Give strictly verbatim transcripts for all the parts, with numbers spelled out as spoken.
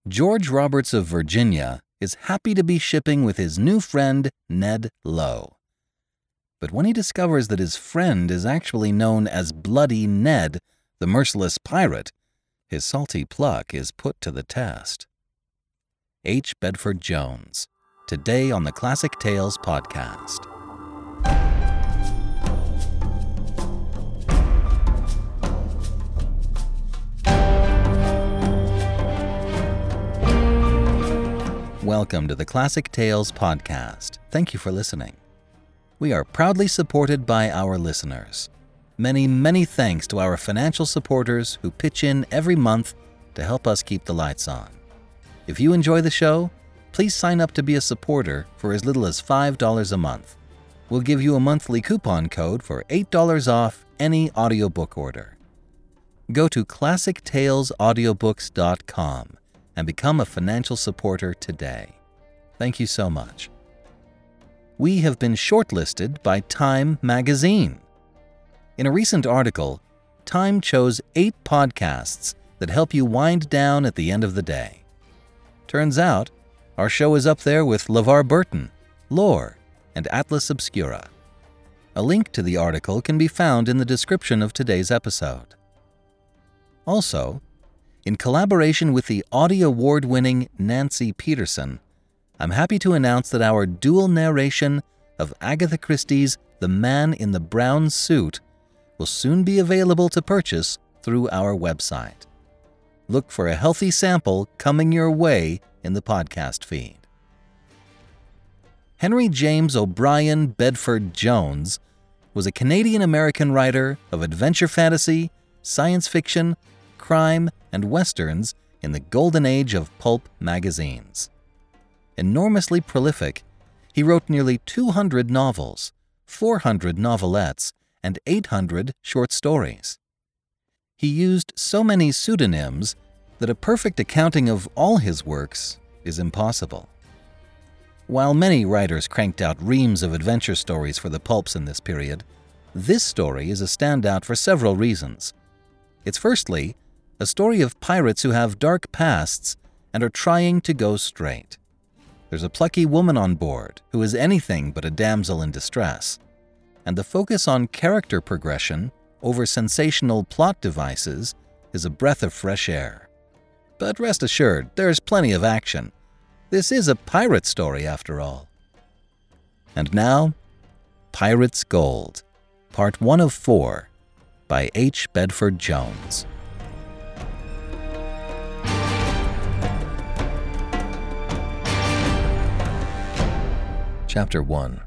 George Roberts of Virginia is happy to be shipping with his new friend, Ned Lowe. But when he discovers that his friend is actually known as Bloody Ned, the merciless pirate, his salty pluck is put to the test. H. Bedford Jones, today on the Classic Tales podcast. Welcome to the Classic Tales podcast. Thank you for listening. We are proudly supported by our listeners. Many, many thanks to our financial supporters who pitch in every month to help us keep the lights on. If you enjoy the show, please sign up to be a supporter for as little as five dollars a month. We'll give you a monthly coupon code for eight dollars off any audiobook order. Go to classic tales audiobooks dot com and become a financial supporter today. Thank you so much. We have been shortlisted by Time magazine. In a recent article, Time chose eight podcasts that help you wind down at the end of the day. Turns out, our show is up there with LeVar Burton, Lore, and Atlas Obscura. A link to the article can be found in the description of today's episode. Also, in collaboration with the Audie Award-winning Nancy Peterson, I'm happy to announce that our dual narration of Agatha Christie's The Man in the Brown Suit will soon be available to purchase through our website. Look for a healthy sample coming your way in the podcast feed. Henry James O'Brien Bedford Jones was a Canadian-American writer of adventure fantasy, science fiction, crime, and westerns in the golden age of pulp magazines. Enormously prolific, he wrote nearly two hundred novels, four hundred novelettes, and eight hundred short stories. He used so many pseudonyms that a perfect accounting of all his works is impossible. While many writers cranked out reams of adventure stories for the pulps in this period, this story is a standout for several reasons. It's firstly a story of pirates who have dark pasts and are trying to go straight. There's a plucky woman on board who is anything but a damsel in distress, and the focus on character progression over sensational plot devices is a breath of fresh air. But rest assured, there's plenty of action. This is a pirate story after all. And now, Pirate's Gold, Part one of four, by H. Bedford Jones. Chapter one.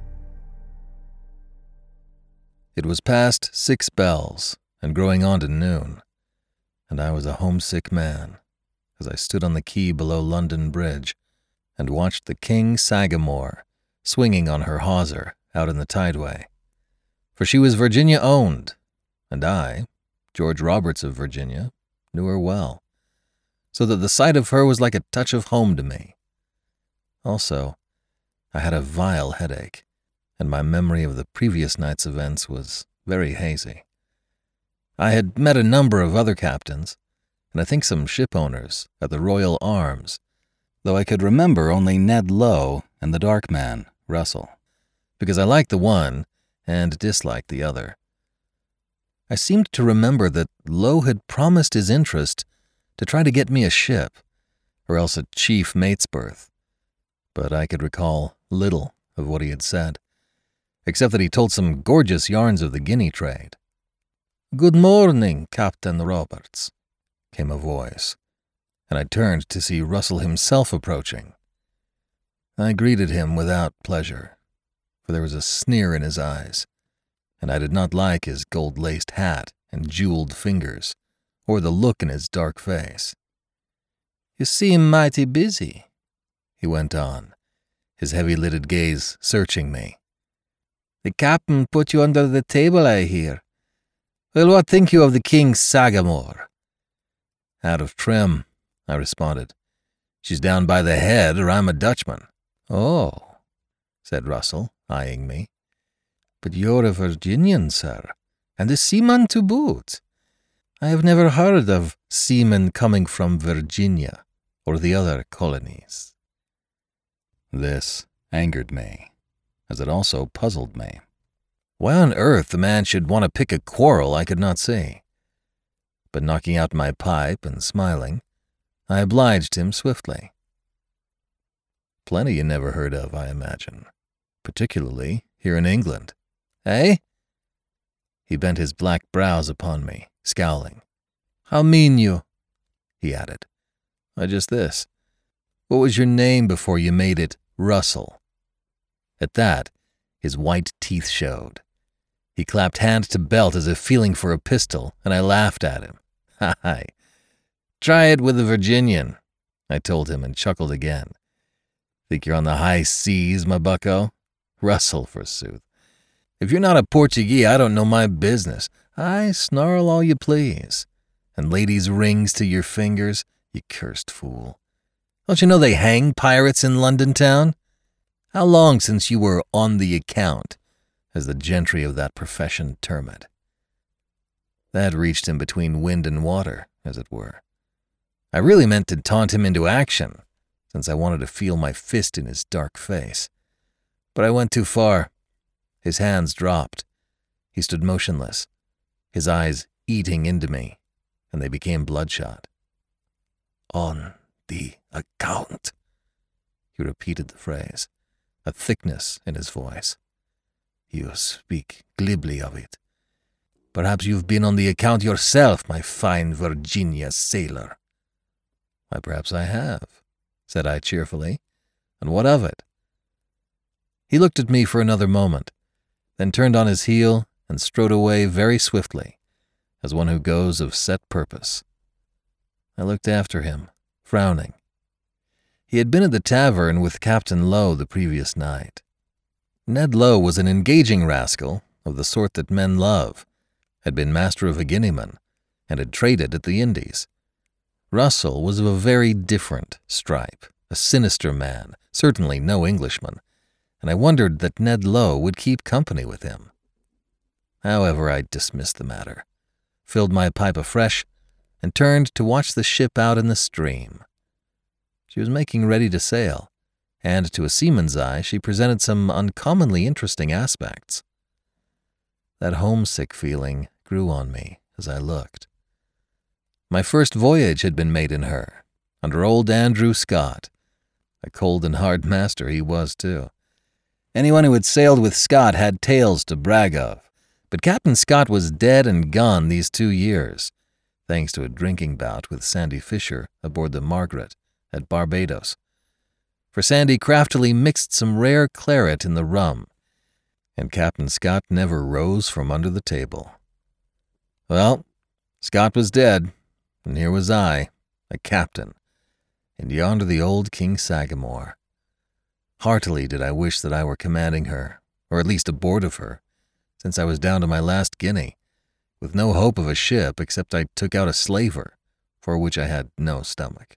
It was past six bells and growing on to noon, and I was a homesick man as I stood on the quay below London Bridge and watched the King Sagamore swinging on her hawser out in the tideway. For she was Virginia-owned, and I, George Roberts of Virginia, knew her well, so that the sight of her was like a touch of home to me. Also, I had a vile headache, and my memory of the previous night's events was very hazy. I had met a number of other captains, and I think some ship owners at the Royal Arms, though I could remember only Ned Lowe and the dark man, Russell, because I liked the one and disliked the other. I seemed to remember that Lowe had promised his interest to try to get me a ship, or else a chief mate's berth, but I could recall little of what he had said, except that he told some gorgeous yarns of the Guinea trade. "Good morning, Captain Roberts," came a voice, and I turned to see Russell himself approaching. I greeted him without pleasure, for there was a sneer in his eyes, and I did not like his gold-laced hat and jeweled fingers, or the look in his dark face. "You seem mighty busy," he went on, his heavy-lidded gaze searching me. "The captain put you under the table, I hear. Well, what think you of the King Sagamore?" "Out of trim," I responded. "She's down by the head, or I'm a Dutchman." "Oh," said Russell, eyeing me. "But you're a Virginian, sir, and a seaman to boot. I have never heard of seamen coming from Virginia." or the other colonies. This angered me, as it also puzzled me. Why on earth the man should want to pick a quarrel I could not see. But knocking out my pipe and smiling, I obliged him swiftly. Plenty you never heard of, I imagine, particularly here in England. Eh? He bent his black brows upon me, scowling. How mean you? He added. Why, just this. What was your name before you made it Russell? At that, his white teeth showed. He clapped hand to belt as if feeling for a pistol, and I laughed at him. Hi, try it with a Virginian, I told him and chuckled again. Think you're on the high seas, my bucko? Russell, forsooth. If you're not a Portuguese, I don't know my business. I snarl all you please. And ladies' rings to your fingers, you cursed fool. Don't you know they hang pirates in London town? How long since you were on the account, as the gentry of that profession term it? That reached him between wind and water, as it were. I really meant to taunt him into action, since I wanted to feel my fist in his dark face. But I went too far. His hands dropped. He stood motionless, his eyes eating into me, and they became bloodshot. On the account, he repeated the phrase, a thickness in his voice. You speak glibly of it. Perhaps you've been on the account yourself, my fine Virginia sailor. Why, perhaps I have, said I cheerfully. And what of it? He looked at me for another moment, then turned on his heel and strode away very swiftly, as one who goes of set purpose. I looked after him, frowning. He had been at the tavern with Captain Lowe the previous night. Ned Lowe was an engaging rascal of the sort that men love, had been master of a Guineaman, and had traded at the Indies. Russell was of a very different stripe, a sinister man, certainly no Englishman, and I wondered that Ned Lowe would keep company with him. However, I dismissed the matter, filled my pipe afresh, and turned to watch the ship out in the stream. She was making ready to sail, and to a seaman's eye she presented some uncommonly interesting aspects. That homesick feeling grew on me as I looked. My first voyage had been made in her, under old Andrew Scott. A cold and hard master he was, too. Anyone who had sailed with Scott had tales to brag of, but Captain Scott was dead and gone these two years, thanks to a drinking bout with Sandy Fisher aboard the Margaret at Barbados. For Sandy craftily mixed some rare claret in the rum, and Captain Scott never rose from under the table. Well, Scott was dead, and here was I, a captain, and yonder the old King Sagamore. Heartily did I wish that I were commanding her, or at least aboard of her, since I was down to my last guinea, with no hope of a ship except I took out a slaver, for which I had no stomach.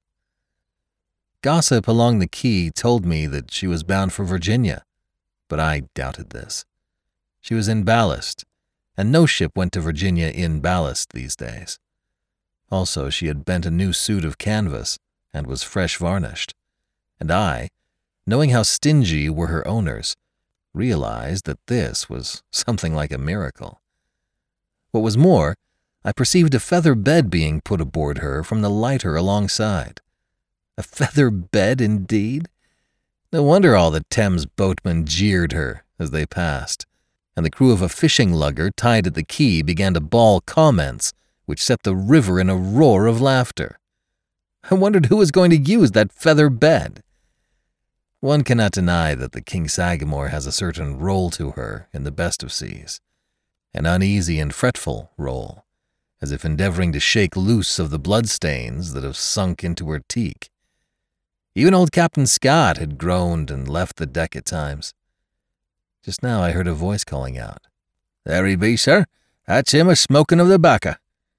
Gossip along the quay told me that she was bound for Virginia, but I doubted this. She was in ballast, and no ship went to Virginia in ballast these days. Also, she had bent a new suit of canvas and was fresh varnished, and I, knowing how stingy were her owners, realized that this was something like a miracle. What was more, I perceived a feather bed being put aboard her from the lighter alongside. A feather bed, indeed? No wonder all the Thames boatmen jeered her as they passed, and the crew of a fishing lugger tied at the quay began to bawl comments which set the river in a roar of laughter. I wondered who was going to use that feather bed. One cannot deny that the King Sagamore has a certain roll to her in the best of seas, an uneasy and fretful roll, as if endeavoring to shake loose of the bloodstains that have sunk into her teak. Even old Captain Scott had groaned and left the deck at times. Just now I heard a voice calling out, "There he be, sir. That's him a-smoking of the bacca."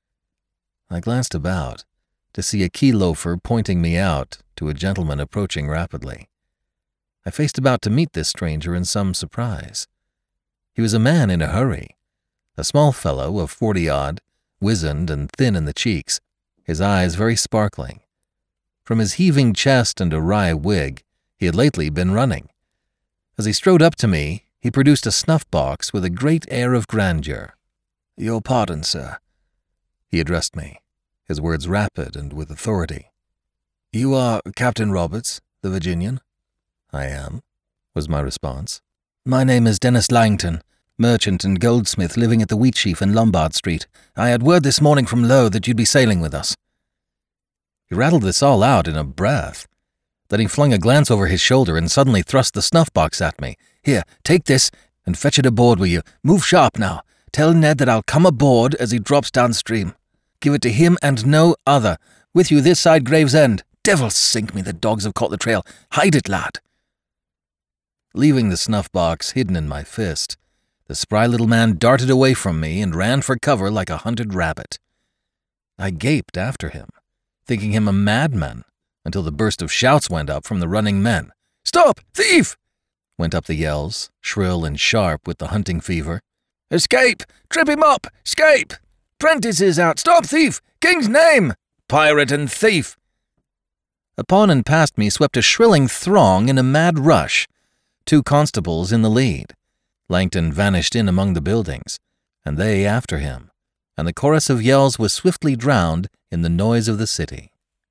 I glanced about to see a quay loafer pointing me out to a gentleman approaching rapidly. I faced about to meet this stranger in some surprise. He was a man in a hurry, a small fellow of forty-odd, wizened and thin in the cheeks, his eyes very sparkling. From his heaving chest and awry wig, he had lately been running. As he strode up to me, he produced a snuff-box with a great air of grandeur. "Your pardon, sir," he addressed me, his words rapid and with authority. "You are Captain Roberts, the Virginian?" "I am," was my response. "My name is Dennis Langton, merchant and goldsmith living at the Wheatsheaf in Lombard Street. I had word this morning from Lowe that you'd be sailing with us." He rattled this all out in a breath. Then he flung a glance over his shoulder and suddenly thrust the snuff-box at me. "Here, take this and fetch it aboard with you. Move sharp now. Tell Ned that I'll come aboard as he drops downstream. Give it to him and no other. With you this side Gravesend. Devil sink me, the dogs have caught the trail. Hide it, lad." Leaving the snuff-box hidden in my fist, the spry little man darted away from me and ran for cover like a hunted rabbit. I gaped after him, thinking him a madman, until the burst of shouts went up from the running men. "Stop! Thief!" went up the yells, shrill and sharp with the hunting fever. "Escape! Trip him up! Escape! Prentice is out! Stop, thief! King's name! Pirate and thief!" Upon and past me swept a shrilling throng in a mad rush, two constables in the lead. Langton vanished in among the buildings, and they after him, and the chorus of yells was swiftly drowned in the noise of the city.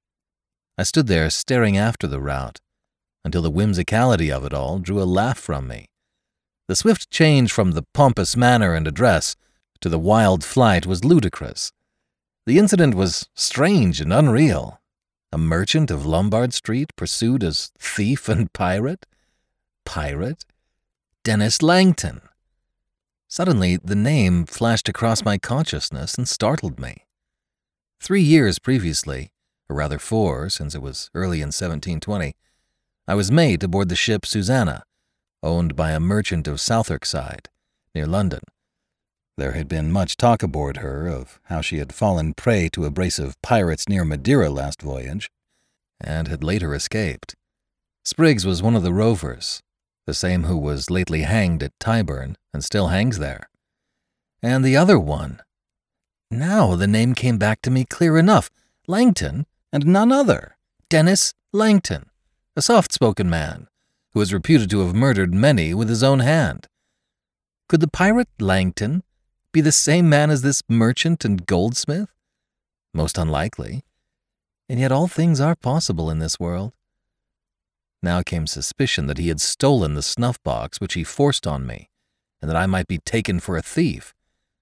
I stood there staring after the rout, until the whimsicality of it all drew a laugh from me. The swift change from the pompous manner and address to the wild flight was ludicrous. The incident was strange and unreal. A merchant of Lombard Street pursued as thief and pirate? Pirate? Dennis Langton. Suddenly, the name flashed across my consciousness and startled me. Three years previously, or rather four, since it was early in seventeen twenty, I was mate aboard the ship Susanna, owned by a merchant of Southwarkside, near London. There had been much talk aboard her of how she had fallen prey to a brace of pirates near Madeira last voyage, and had later escaped. Spriggs was one of the rovers, the same who was lately hanged at Tyburn and still hangs there. And the other one. Now the name came back to me clear enough. Langton, and none other. Dennis Langton, a soft-spoken man, who was reputed to have murdered many with his own hand. Could the pirate Langton be the same man as this merchant and goldsmith? Most unlikely. And yet all things are possible in this world. Now came suspicion that he had stolen the snuff-box which he forced on me, and that I might be taken for a thief.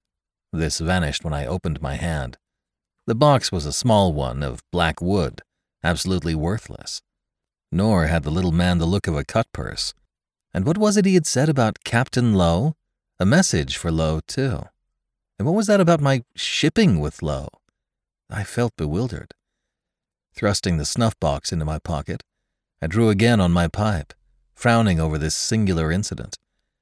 This vanished when I opened my hand. The box was a small one of black wood, absolutely worthless. Nor had the little man the look of a cut-purse. And what was it he had said about Captain Lowe? A message for Lowe, too. And what was that about my shipping with Lowe? I felt bewildered. Thrusting the snuff-box into my pocket, I drew again on my pipe, frowning over this singular incident.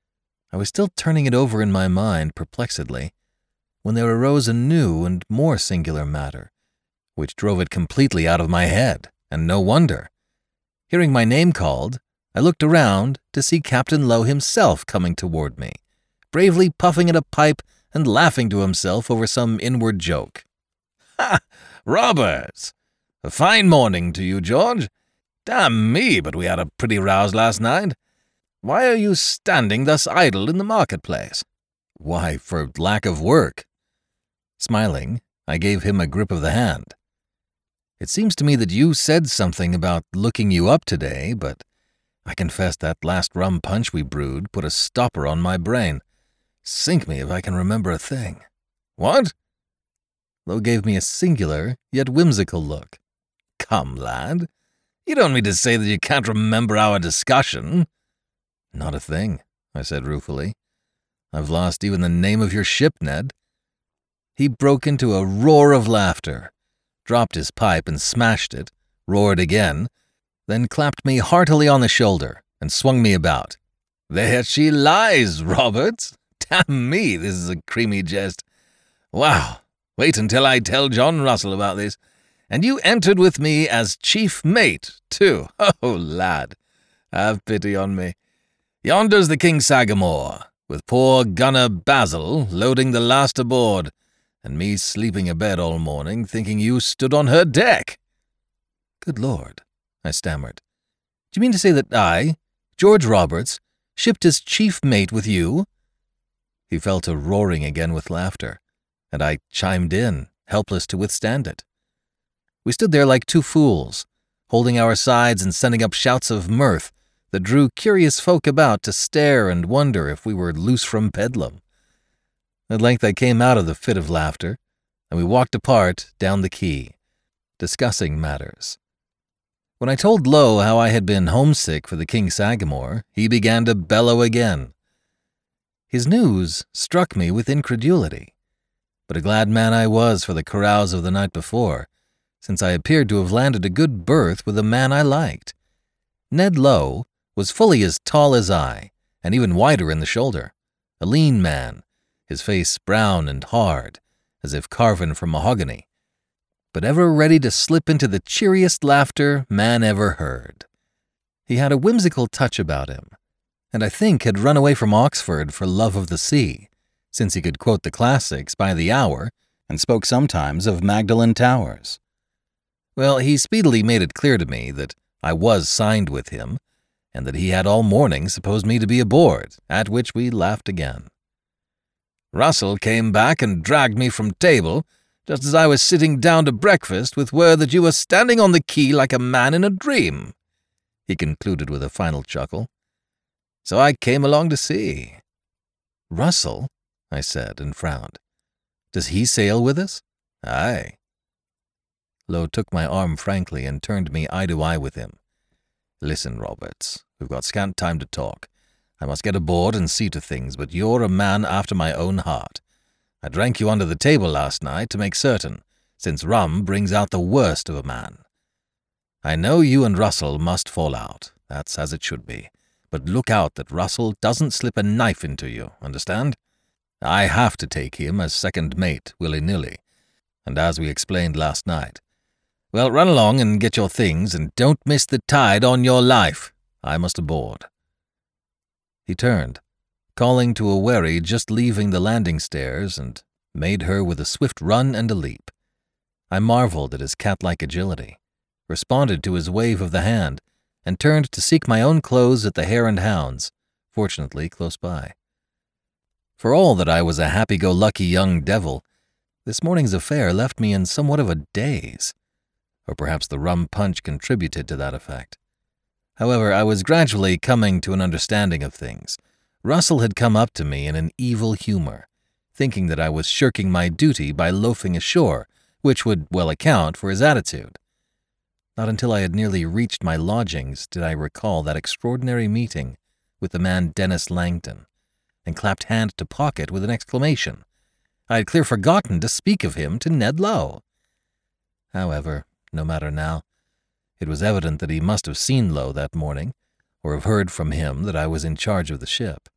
I was still turning it over in my mind perplexedly, when there arose a new and more singular matter, which drove it completely out of my head, and no wonder. Hearing my name called, I looked around to see Captain Lowe himself coming toward me, bravely puffing at a pipe and laughing to himself over some inward joke. "Ha! Roberts! A fine morning to you, George. Damn me, but we had a pretty rouse last night. Why are you standing thus idle in the marketplace?" "Why, for lack of work." Smiling, I gave him a grip of the hand. "It seems to me that you said something about looking you up today, but I confess that last rum punch we brewed put a stopper on my brain. Sink me if I can remember a thing." "What?" Lowe gave me a singular, yet whimsical look. "Come, lad. You don't mean to say that you can't remember our discussion?" "Not a thing," I said ruefully. "I've lost even the name of your ship, Ned." He broke into a roar of laughter, dropped his pipe and smashed it, roared again, then clapped me heartily on the shoulder and swung me about. "There she lies, Roberts. Damn me, this is a creamy jest. Wow, wait until I tell John Russell about this. And you entered with me as chief mate, too. Oh, lad, have pity on me. Yonder's the King Sagamore, with poor gunner Basil loading the last aboard, and me sleeping abed all morning thinking you stood on her deck." Good Lord, I stammered. Do you mean to say that I, George Roberts, shipped as chief mate with you? He fell to roaring again with laughter, and I chimed in, helpless to withstand it. We stood there like two fools, holding our sides and sending up shouts of mirth that drew curious folk about to stare and wonder if we were loose from Bedlam. At length I came out of the fit of laughter, and we walked apart down the quay, discussing matters. When I told Low how I had been homesick for the King Sagamore, he began to bellow again. His news struck me with incredulity, but a glad man I was for the carouse of the night before, since I appeared to have landed a good berth with a man I liked. Ned Low was fully as tall as I, and even wider in the shoulder, a lean man, his face brown and hard, as if carven from mahogany, but ever ready to slip into the cheeriest laughter man ever heard. He had a whimsical touch about him, and I think had run away from Oxford for love of the sea, since he could quote the classics by the hour and spoke sometimes of Magdalen Towers. Well, he speedily made it clear to me that I was signed with him, and that he had all morning supposed me to be aboard, at which we laughed again. Russell came back and dragged me from table, just as I was sitting down to breakfast, with word that you were standing on the quay like a man in a dream, he concluded with a final chuckle. So I came along to see. Russell? I said, and frowned. Does he sail with us? Aye. Low took my arm frankly and turned me eye to eye with him. Listen, Roberts, we've got scant time to talk. I must get aboard and see to things, but you're a man after my own heart. I drank you under the table last night to make certain, since rum brings out the worst of a man. I know you and Russell must fall out, that's as it should be, but look out that Russell doesn't slip a knife into you, understand? I have to take him as second mate, willy-nilly, and as we explained last night. Well, run along and get your things, and don't miss the tide on your life. I must aboard. He turned, calling to a wherry just leaving the landing stairs, and made her with a swift run and a leap. I marveled at his cat-like agility, responded to his wave of the hand, and turned to seek my own clothes at the Hare and Hounds, fortunately close by. For all that I was a happy-go-lucky young devil, this morning's affair left me in somewhat of a daze, or perhaps the rum punch contributed to that effect. However, I was gradually coming to an understanding of things. Russell had come up to me in an evil humor, thinking that I was shirking my duty by loafing ashore, which would well account for his attitude. Not until I had nearly reached my lodgings did I recall that extraordinary meeting with the man Dennis Langton, and clapped hand to pocket with an exclamation. I had clear forgotten to speak of him to Ned Low. However, no matter now. It was evident that he must have seen Low that morning, or have heard from him that I was in charge of the ship.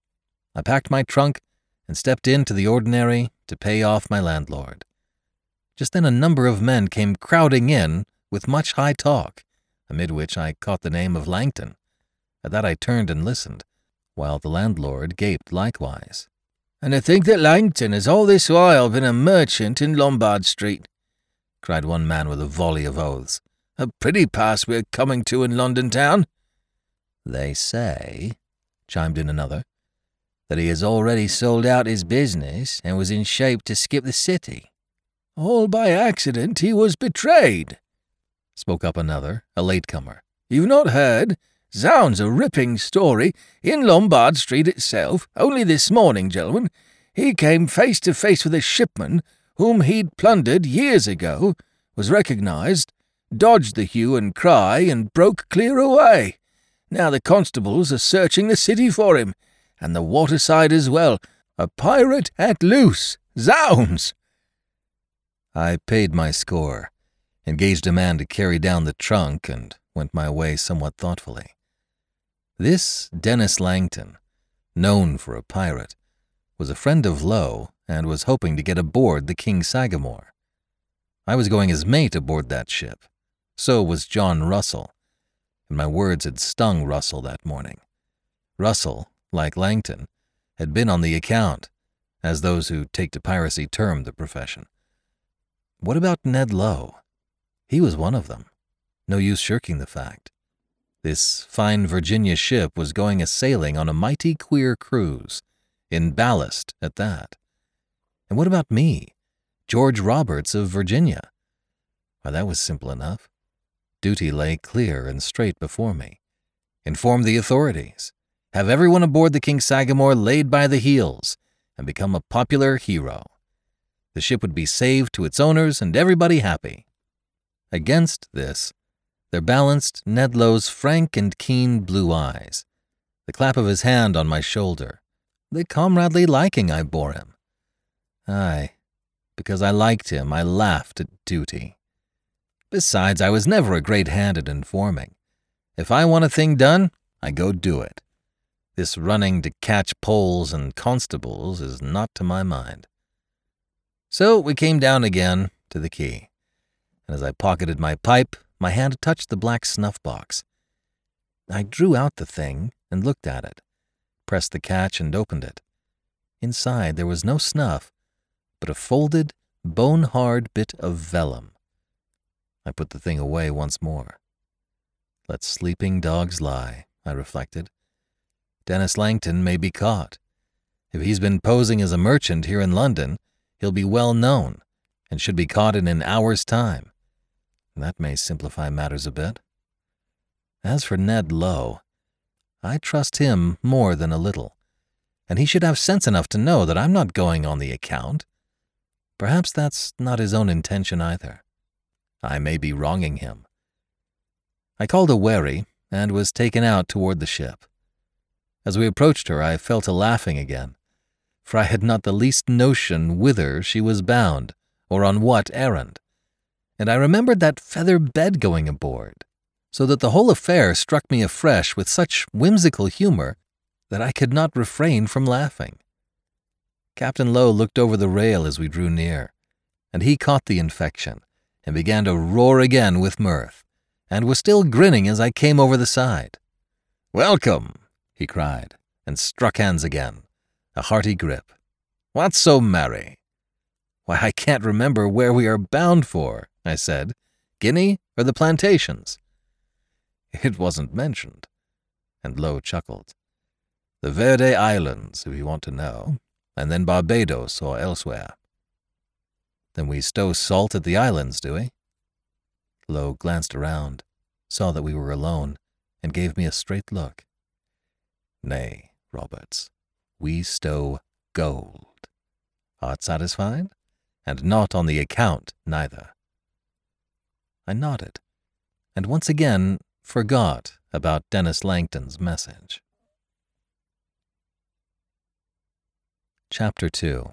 I packed my trunk and stepped into the ordinary to pay off my landlord. Just then a number of men came crowding in with much high talk, amid which I caught the name of Langton. At that I turned and listened, while the landlord gaped likewise. "And I think that Langton has all this while been a merchant in Lombard Street," cried one man with a volley of oaths. "A pretty pass we're coming to in London town." "They say," chimed in another, "that he has already sold out his business and was in shape to skip the city." "All by accident he was betrayed," spoke up another, a latecomer. "You've not heard? Zounds, a ripping story. In Lombard Street itself, only this morning, gentlemen, he came face to face with a shipman whom he'd plundered years ago, was recognized, dodged the hue and cry, and broke clear away. Now the constables are searching the city for him, and the waterside as well. A pirate at loose. Zounds!" I paid my score, engaged a man to carry down the trunk, and went my way somewhat thoughtfully. This Dennis Langton, known for a pirate, was a friend of Low and was hoping to get aboard the King Sagamore. I was going as mate aboard that ship. So was John Russell, and my words had stung Russell that morning. Russell, like Langton, had been on the account, as those who take to piracy term the profession. What about Ned Low? He was one of them. No use shirking the fact. This fine Virginia ship was going a-sailing on a mighty queer cruise, in ballast at that. And what about me, George Roberts of Virginia? Why, that was simple enough. Duty lay clear and straight before me. Inform the authorities. Have everyone aboard the King Sagamore laid by the heels and become a popular hero. The ship would be saved to its owners and everybody happy. Against this, there balanced Ned Low's frank and keen blue eyes, the clap of his hand on my shoulder, the comradely liking I bore him. Aye, because I liked him, I laughed at duty. Besides, I was never a great hand at informing. If I want a thing done, I go do it. This running to catch poles and constables is not to my mind. So we came down again to the quay, and as I pocketed my pipe, my hand touched the black snuff box. I drew out the thing and looked at it, pressed the catch and opened it. Inside there was no snuff, but a folded, bone-hard bit of vellum. I put the thing away once more. Let sleeping dogs lie, I reflected. Dennis Langton may be caught. If he's been posing as a merchant here in London, he'll be well known and should be caught in an hour's time. That may simplify matters a bit. As for Ned Low, I trust him more than a little, and he should have sense enough to know that I'm not going on the account. Perhaps that's not his own intention either. I may be wronging him. I called a wherry and was taken out toward the ship. As we approached her, I fell to laughing again, for I had not the least notion whither she was bound or on what errand, and I remembered that feather bed going aboard, so that the whole affair struck me afresh with such whimsical humor that I could not refrain from laughing. Captain Low looked over the rail as we drew near, and he caught the infection and began to roar again with mirth, and was still grinning as I came over the side. "Welcome," he cried, and struck hands again, a hearty grip. "What's so merry?" "Why, I can't remember where we are bound for," I said. "Guinea or the plantations?" "It wasn't mentioned," and Low chuckled. "The Verde Islands, if you want to know, and then Barbados or elsewhere." "Then we stow salt at the islands, do we?" Low glanced around, saw that we were alone, and gave me a straight look. "Nay, Roberts, we stow gold. Art satisfied? And not on the account, neither." I nodded, and once again forgot about Dennis Langton's message. Chapter two.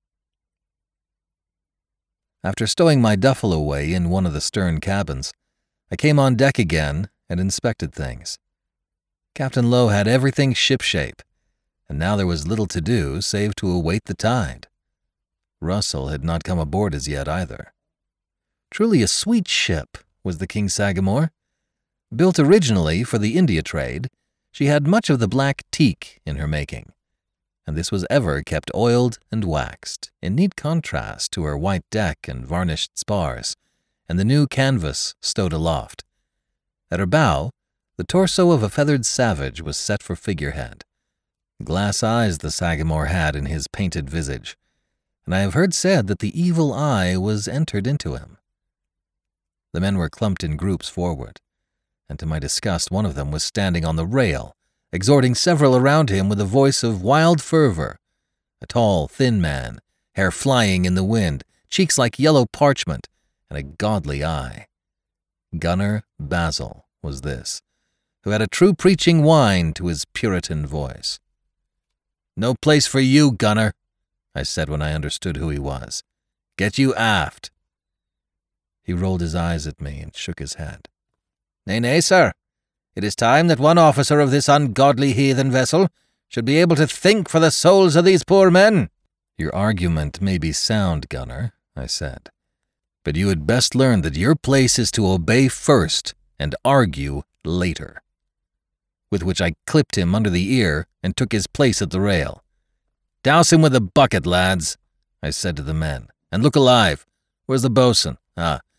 After stowing my duffel away in one of the stern cabins, I came on deck again and inspected things. Captain Low had everything shipshape, and now there was little to do save to await the tide. Russell had not come aboard as yet either. Truly a sweet ship was the King Sagamore. Built originally for the India trade, she had much of the black teak in her making, and this was ever kept oiled and waxed, in neat contrast to her white deck and varnished spars, and the new canvas stowed aloft. At her bow, the torso of a feathered savage was set for figurehead. Glass eyes the Sagamore had in his painted visage, and I have heard said that the evil eye was entered into him. The men were clumped in groups forward, and to my disgust one of them was standing on the rail, exhorting several around him with a voice of wild fervor, a tall, thin man, hair flying in the wind, cheeks like yellow parchment, and a godly eye. Gunner Basil was this, who had a true preaching whine to his Puritan voice. "No place for you, Gunner," I said when I understood who he was. "Get you aft." He rolled his eyes at me and shook his head. "Nay, nay, sir. It is time that one officer of this ungodly heathen vessel should be able to think for the souls of these poor men." "Your argument may be sound, Gunner," I said, "but you had best learn that your place is to obey first and argue later." With which I clipped him under the ear and took his place at the rail. "Douse him with a bucket, lads," I said to the men, "and look alive. Where's the boatswain? Ah,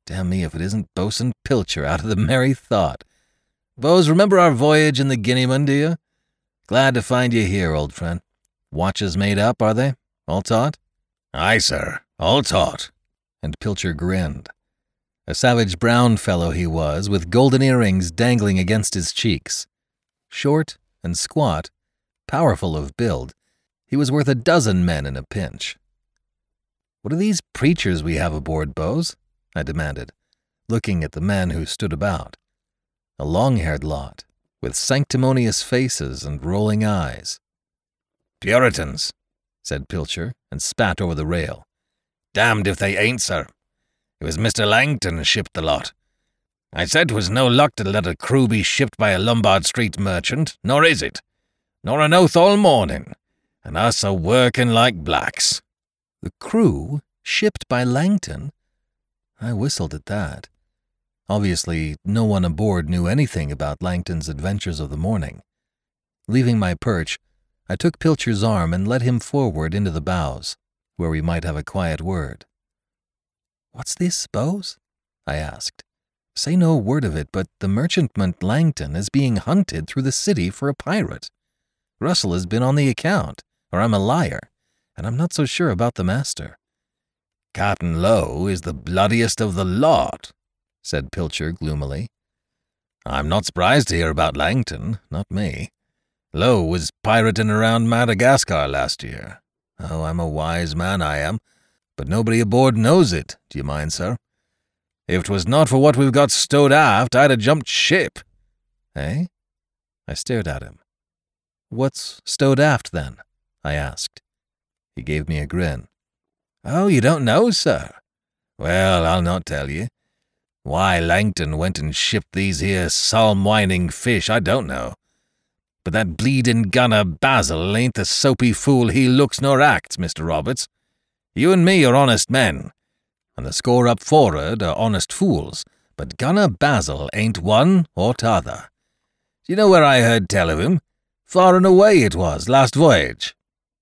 Damn me if it isn't Bosun Pilcher out of the merry thought. Bose, remember our voyage in the Guineaman, do you? Glad to find you here, old friend. Watches made up, are they? All taut? Aye, sir, all taut. And Pilcher grinned. A savage brown fellow he was, with golden earrings dangling against his cheeks. Short and squat, powerful of build, he was worth a dozen men in a pinch. What are these preachers we have aboard, Bose? I demanded, looking at the men who stood about. A long-haired lot, with sanctimonious faces and rolling eyes. Puritans, said Pilcher, and spat over the rail. Damned if they ain't, sir. It was Mister Langton shipped the lot. I said 'twas no luck to let a crew be shipped by a Lombard Street merchant, nor is it. Nor an oath all morning, and us a working like blacks. The crew shipped by Langton? I whistled at that. Obviously, no one aboard knew anything about Langton's adventures of the morning. Leaving my perch, I took Pilcher's arm and led him forward into the bows, where we might have a quiet word. "What's this, Bose?" I asked. "Say no word of it, but the merchantman Langton is being hunted through the city for a pirate. Russell has been on the account, or I'm a liar, and I'm not so sure about the master." "Captain Lowe is the bloodiest of the lot," said Pilcher gloomily. "I'm not surprised to hear about Langton, not me. Lowe was pirating around Madagascar last year. Oh, I'm a wise man, I am, but nobody aboard knows it, do you mind, sir? If 'twas not for what we've got stowed aft, I'd have jumped ship." "Eh?" I stared at him. "What's stowed aft, then?" I asked. He gave me a grin. "Oh, you don't know, sir? Well, I'll not tell you. Why Langton went and shipped these here psalm-whining fish, I don't know. But that bleeding gunner Basil ain't the soapy fool he looks nor acts, Mister Roberts. You and me are honest men, and the score up for'ard are honest fools, but Gunner Basil ain't one or t'other. Do you know where I heard tell of him? Far and away it was, last voyage."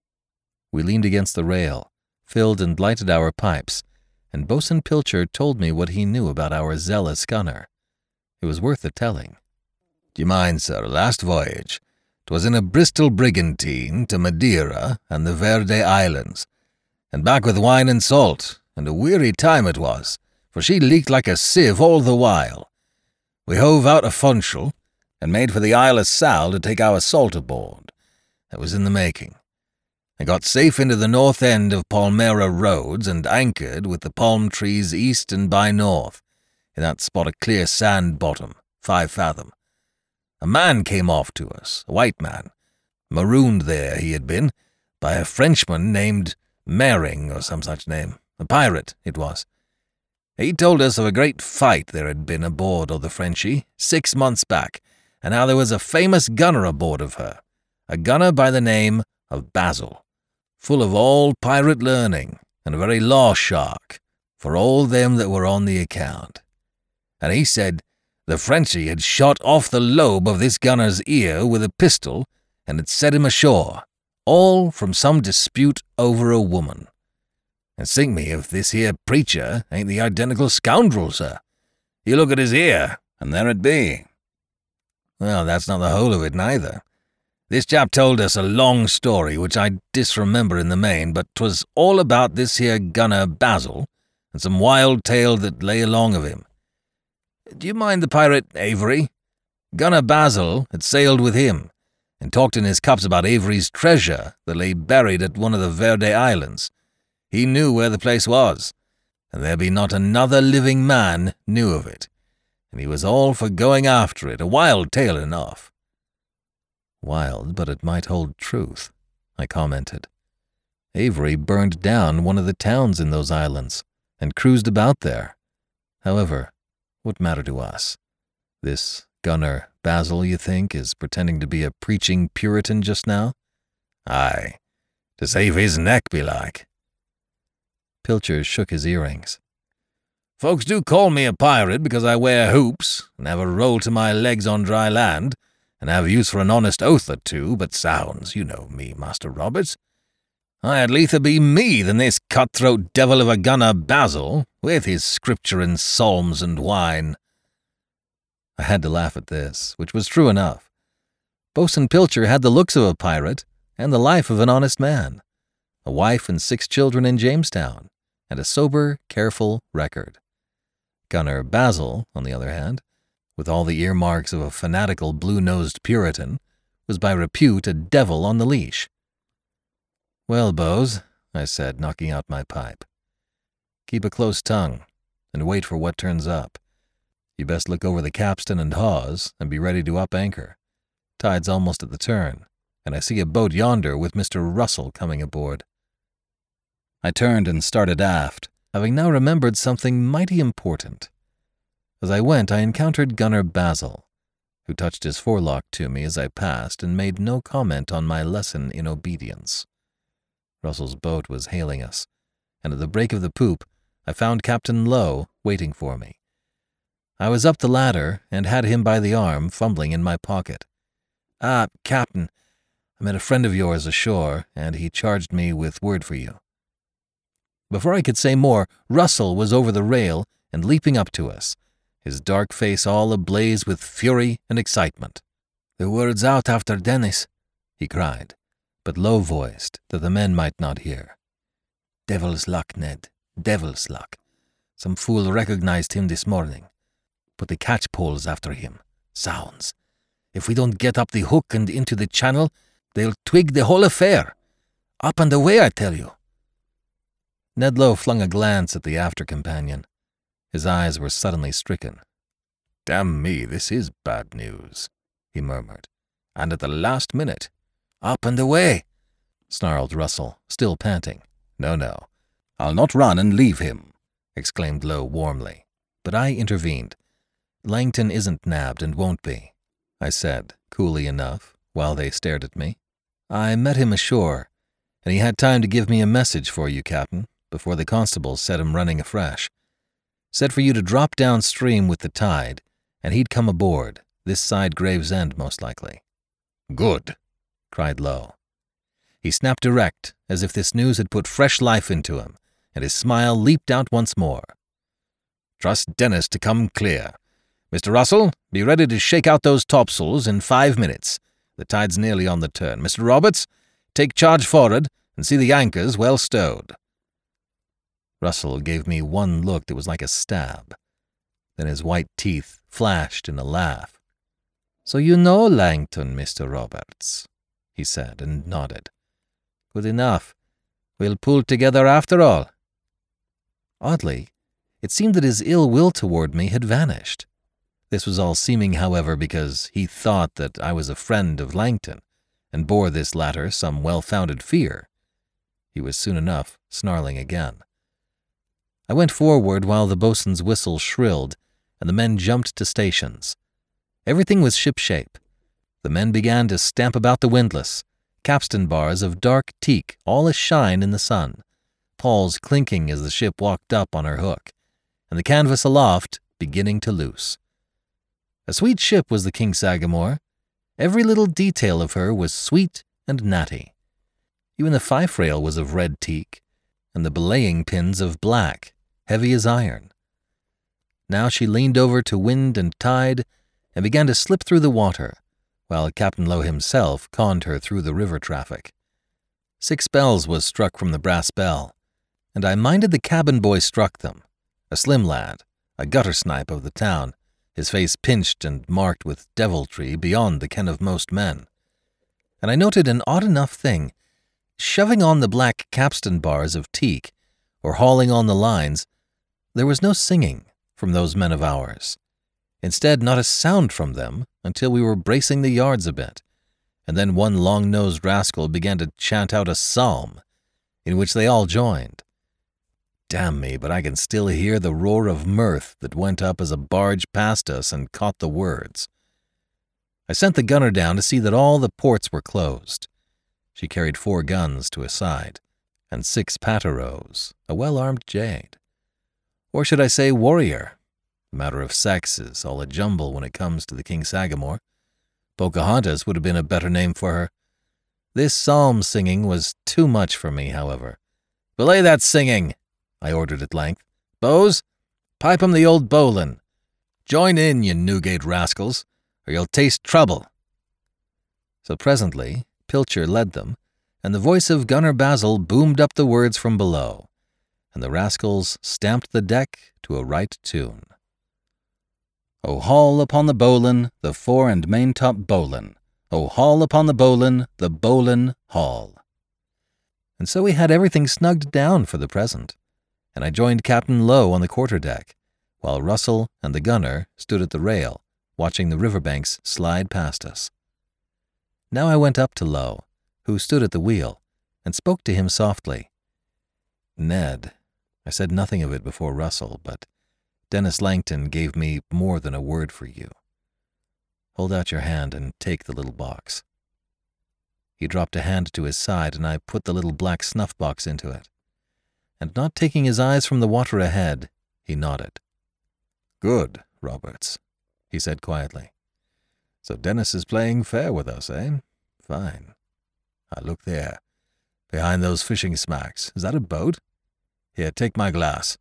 We leaned against the rail, filled and lighted our pipes, and Bosun Pilcher told me what he knew about our zealous gunner. It was worth the telling. "Do you mind, sir, last voyage? 'Twas in a Bristol brigantine to Madeira and the Verde Islands, and back with wine and salt, and a weary time it was, for she leaked like a sieve all the while. We hove out a Funchal, and made for the Isle of Sal to take our salt aboard. That was in the making. I got safe into the north end of Palmyra Roads and anchored with the palm trees east and by north, in that spot of clear sand bottom, five fathom. A man came off to us, a white man. Marooned there he had been, by a Frenchman named Mering or some such name. A pirate, it was. He told us of a great fight there had been aboard of the Frenchie six months back, and how there was a famous gunner aboard of her, a gunner by the name of Basil, full of all pirate learning, and a very law-shark, for all them that were on the account. And he said the Frenchie had shot off the lobe of this gunner's ear with a pistol, and had set him ashore, all from some dispute over a woman. And sink me if this here preacher ain't the identical scoundrel, sir. You look at his ear, and there it be. Well, that's not the whole of it, neither. This chap told us a long story which I disremember in the main, but 'twas all about this here gunner Basil, and some wild tale that lay along of him. Do you mind the pirate Avery? Gunner Basil had sailed with him, and talked in his cups about Avery's treasure that lay buried at one of the Verde Islands. He knew where the place was, and there be not another living man knew of it, and he was all for going after it, a wild tale enough." "Wild, but it might hold truth," I commented. "Avery burned down one of the towns in those islands, and cruised about there. However, what matter to us? This gunner Basil, you think, is pretending to be a preaching Puritan just now?" "Aye, to save his neck, belike." Pilcher shook his earrings. "Folks do call me a pirate because I wear hoops, and have a roll to my legs on dry land, and have use for an honest oath or two, but sounds, you know me, Master Roberts. I had liefer be me than this cutthroat devil of a Gunner Basil, with his scripture and psalms and wine. I had to laugh at this, which was true enough. Boatswain Pilcher had the looks of a pirate and the life of an honest man, a wife and six children in Jamestown, and a sober, careful record. Gunner Basil, on the other hand, with all the earmarks of a fanatical blue-nosed Puritan, was by repute a devil on the leash. "Well, Bose," I said, knocking out my pipe, "keep a close tongue, and wait for what turns up. You best look over the capstan and hawse, and be ready to up anchor. Tide's almost at the turn, and I see a boat yonder with Mister Russell coming aboard." I turned and started aft, having now remembered something mighty important. As I went, I encountered Gunner Basil, who touched his forelock to me as I passed and made no comment on my lesson in obedience. Russell's boat was hailing us, and at the break of the poop I found Captain Lowe waiting for me. I was up the ladder and had him by the arm, fumbling in my pocket. "Ah, Captain, I met a friend of yours ashore, and he charged me with word for you." Before I could say more, Russell was over the rail and leaping up to us, his dark face all ablaze with fury and excitement. "The word's out after Dennis," he cried, but low-voiced, that the men might not hear. "Devil's luck, Ned, devil's luck. Some fool recognized him this morning. Put the catchpoles after him. Sounds. If we don't get up the hook and into the channel, they'll twig the whole affair. Up and away, I tell you." Ned Lowe flung a glance at the after-companion. His eyes were suddenly stricken. "Damn me, this is bad news," he murmured. "And at the last minute." "Up and away," snarled Russell, still panting. "No, no, I'll not run and leave him," exclaimed Lowe warmly. But I intervened. "Langton isn't nabbed and won't be," I said, coolly enough, while they stared at me. "I met him ashore, and he had time to give me a message for you, Captain, before the constables set him running afresh. Said for you to drop downstream with the tide, and he'd come aboard, this side Gravesend most likely." "Good," cried Lowe. He snapped erect, as if this news had put fresh life into him, and his smile leaped out once more. "Trust Dennis to come clear. Mister Russell, be ready to shake out those topsails in five minutes. The tide's nearly on the turn. Mister Roberts, take charge forward and see the anchors well stowed." Russell gave me one look that was like a stab. Then his white teeth flashed in a laugh. "So you know Langton, Mister Roberts," he said, and nodded. "Good enough. We'll pull together after all." Oddly, it seemed that his ill will toward me had vanished. This was all seeming, however, because he thought that I was a friend of Langton, and bore this latter some well-founded fear. He was soon enough snarling again. I went forward while the boatswain's whistle shrilled, and the men jumped to stations. Everything was shipshape. The men began to stamp about the windlass, capstan bars of dark teak all ashine in the sun, pawls clinking as the ship walked up on her hook, and the canvas aloft beginning to loose. A sweet ship was the King Sagamore. Every little detail of her was sweet and natty. Even the fife-rail was of red teak, and the belaying pins of black, heavy as iron. Now she leaned over to wind and tide, and began to slip through the water, while Captain Lowe himself conned her through the river traffic. Six bells was struck from the brass bell, and I minded the cabin boy struck them, a slim lad, a gutter-snipe of the town, his face pinched and marked with deviltry beyond the ken of most men. And I noted an odd enough thing. Shoving on the black capstan bars of teak, or hauling on the lines, there was no singing from those men of ours. Instead, not a sound from them until we were bracing the yards a bit, and then one long-nosed rascal began to chant out a psalm, in which they all joined. Damn me, but I can still hear the roar of mirth that went up as a barge passed us and caught the words. I sent the gunner down to see that all the ports were closed. She carried four guns to a side, and six patereaux, a well-armed jade. Or should I say warrior? The matter of sex is all a jumble when it comes to the King Sagamore. Pocahontas would have been a better name for her. This psalm-singing was too much for me, however. "Belay that singing," I ordered at length. "Bowes, pipe 'em the old bowlin'. Join in, you Newgate rascals, or you'll taste trouble." So presently Pilcher led them, and the voice of Gunner Basil boomed up the words from below, and the rascals stamped the deck to a right tune. "O haul upon the bowlin, the fore and maintop bowlin. O haul upon the bowlin, the bowlin haul." And so we had everything snugged down for the present, and I joined Captain Lowe on the quarter-deck, while Russell and the gunner stood at the rail, watching the riverbanks slide past us. Now I went up to Lowe, who stood at the wheel, and spoke to him softly. "Ned, I said nothing of it before Russell, but Dennis Langton gave me more than a word for you. Hold out your hand and take the little box." He dropped a hand to his side, and I put the little black snuff-box into it. And not taking his eyes from the water ahead, he nodded. "Good, Roberts," he said quietly. "So Dennis is playing fair with us, eh? Fine. Ah, look there, behind those fishing smacks. Is that a boat? Here, take my glass."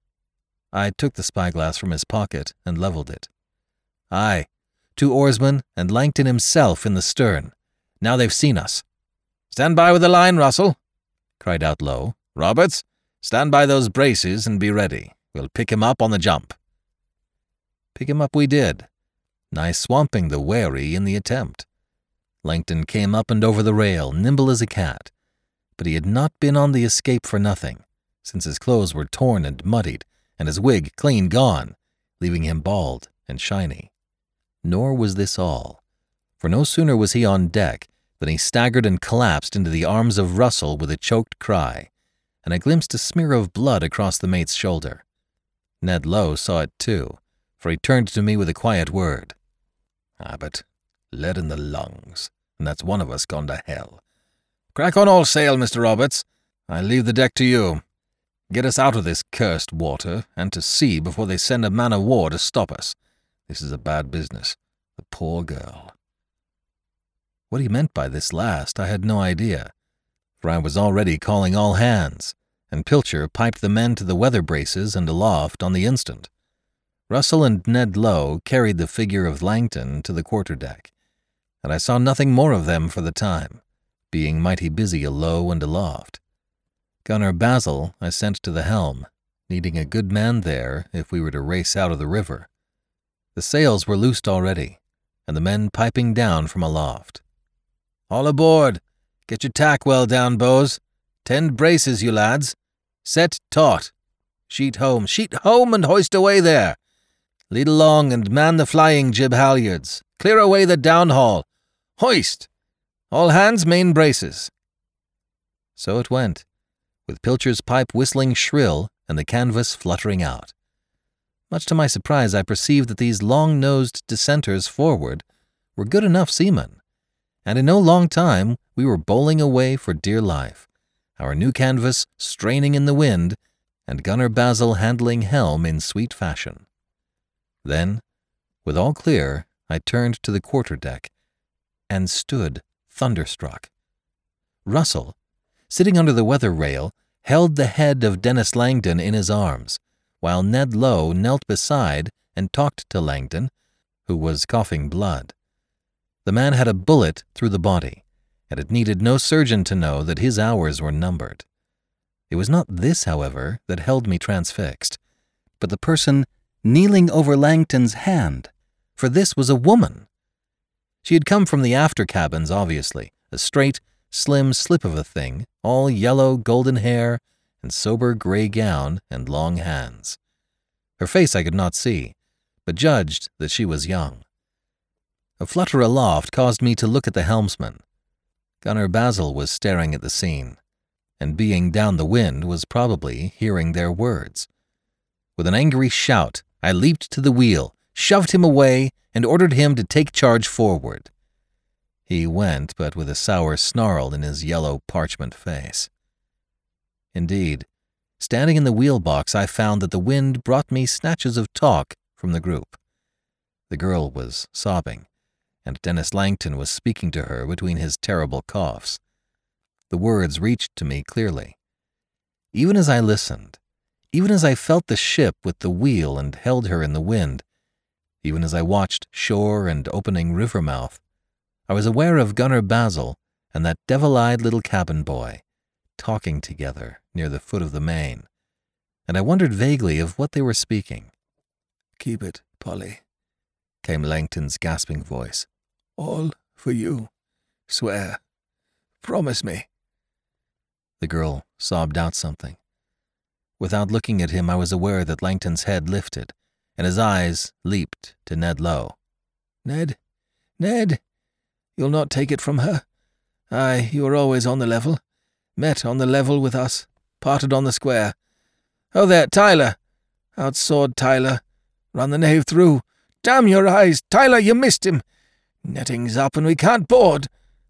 I took the spyglass from his pocket and leveled it. "Aye, two oarsmen and Langton himself in the stern. Now they've seen us." "Stand by with the line, Russell," cried out Lowe. "Roberts, stand by those braces and be ready. We'll pick him up on the jump." Pick him up we did, nigh swamping the wherry in the attempt. Langton came up and over the rail, nimble as a cat, but he had not been on the escape for nothing, since his clothes were torn and muddied, and his wig clean gone, leaving him bald and shiny. Nor was this all, for no sooner was he on deck than he staggered and collapsed into the arms of Russell with a choked cry, and I glimpsed a smear of blood across the mate's shoulder. Ned Lowe saw it too, for he turned to me with a quiet word. "Ah, but lead in the lungs, and that's one of us gone to hell. Crack on all sail, Mister Roberts. I leave the deck to you. Get us out of this cursed water and to sea before they send a man-of-war to stop us. This is a bad business. The poor girl." What he meant by this last I had no idea, for I was already calling all hands, and Pilcher piped the men to the weather braces and aloft on the instant. Russell and Ned Lowe carried the figure of Langton to the quarter-deck, and I saw nothing more of them for the time, being mighty busy alow and aloft. Gunner Basil I sent to the helm, needing a good man there if we were to race out of the river. The sails were loosed already, and the men piping down from aloft. "All aboard! Get your tack well down, Bowes. Tend braces, you lads. Set taut. Sheet home, sheet home, and hoist away there. Lead along and man the flying jib halyards. Clear away the downhaul. Hoist! All hands main braces." So it went, with Pilcher's pipe whistling shrill and the canvas fluttering out. Much to my surprise, I perceived that these long-nosed dissenters forward were good enough seamen, and in no long time we were bowling away for dear life, our new canvas straining in the wind, and Gunner Basil handling helm in sweet fashion. Then, with all clear, I turned to the quarter-deck, and stood thunderstruck. Russell, sitting under the weather rail, held the head of Dennis Langton in his arms, while Ned Lowe knelt beside and talked to Langton, who was coughing blood. The man had a bullet through the body, and it needed no surgeon to know that his hours were numbered. It was not this, however, that held me transfixed, but the person kneeling over Langton's hand, for this was a woman. She had come from the after cabins, obviously, a straight, slim slip of a thing, all yellow golden hair and sober gray gown and long hands. Her face I could not see, but judged that she was young. A flutter aloft caused me to look at the helmsman. Gunner Basil was staring at the scene, and being down the wind was probably hearing their words. With an angry shout, I leaped to the wheel, shoved him away, and ordered him to take charge forward. He went, but with a sour snarl in his yellow parchment face. Indeed, standing in the wheel-box, I found that the wind brought me snatches of talk from the group. The girl was sobbing, and Dennis Langton was speaking to her between his terrible coughs. The words reached to me clearly. Even as I listened, even as I felt the ship with the wheel and held her in the wind, even as I watched shore and opening river mouth, I was aware of Gunner Basil and that devil-eyed little cabin boy, talking together near the foot of the main, and I wondered vaguely of what they were speaking. "Keep it, Polly," came Langton's gasping voice. "All for you. Swear. Promise me." The girl sobbed out something. Without looking at him, I was aware that Langton's head lifted, and his eyes leaped to Ned Lowe. "Ned? Ned? You'll not take it from her? Aye, you were always on the level. Met on the level with us. Parted on the square. Oh, there, Tyler! Outsawed Tyler. Run the knave through. Damn your eyes! Tyler, you missed him! Netting's up and we can't board!"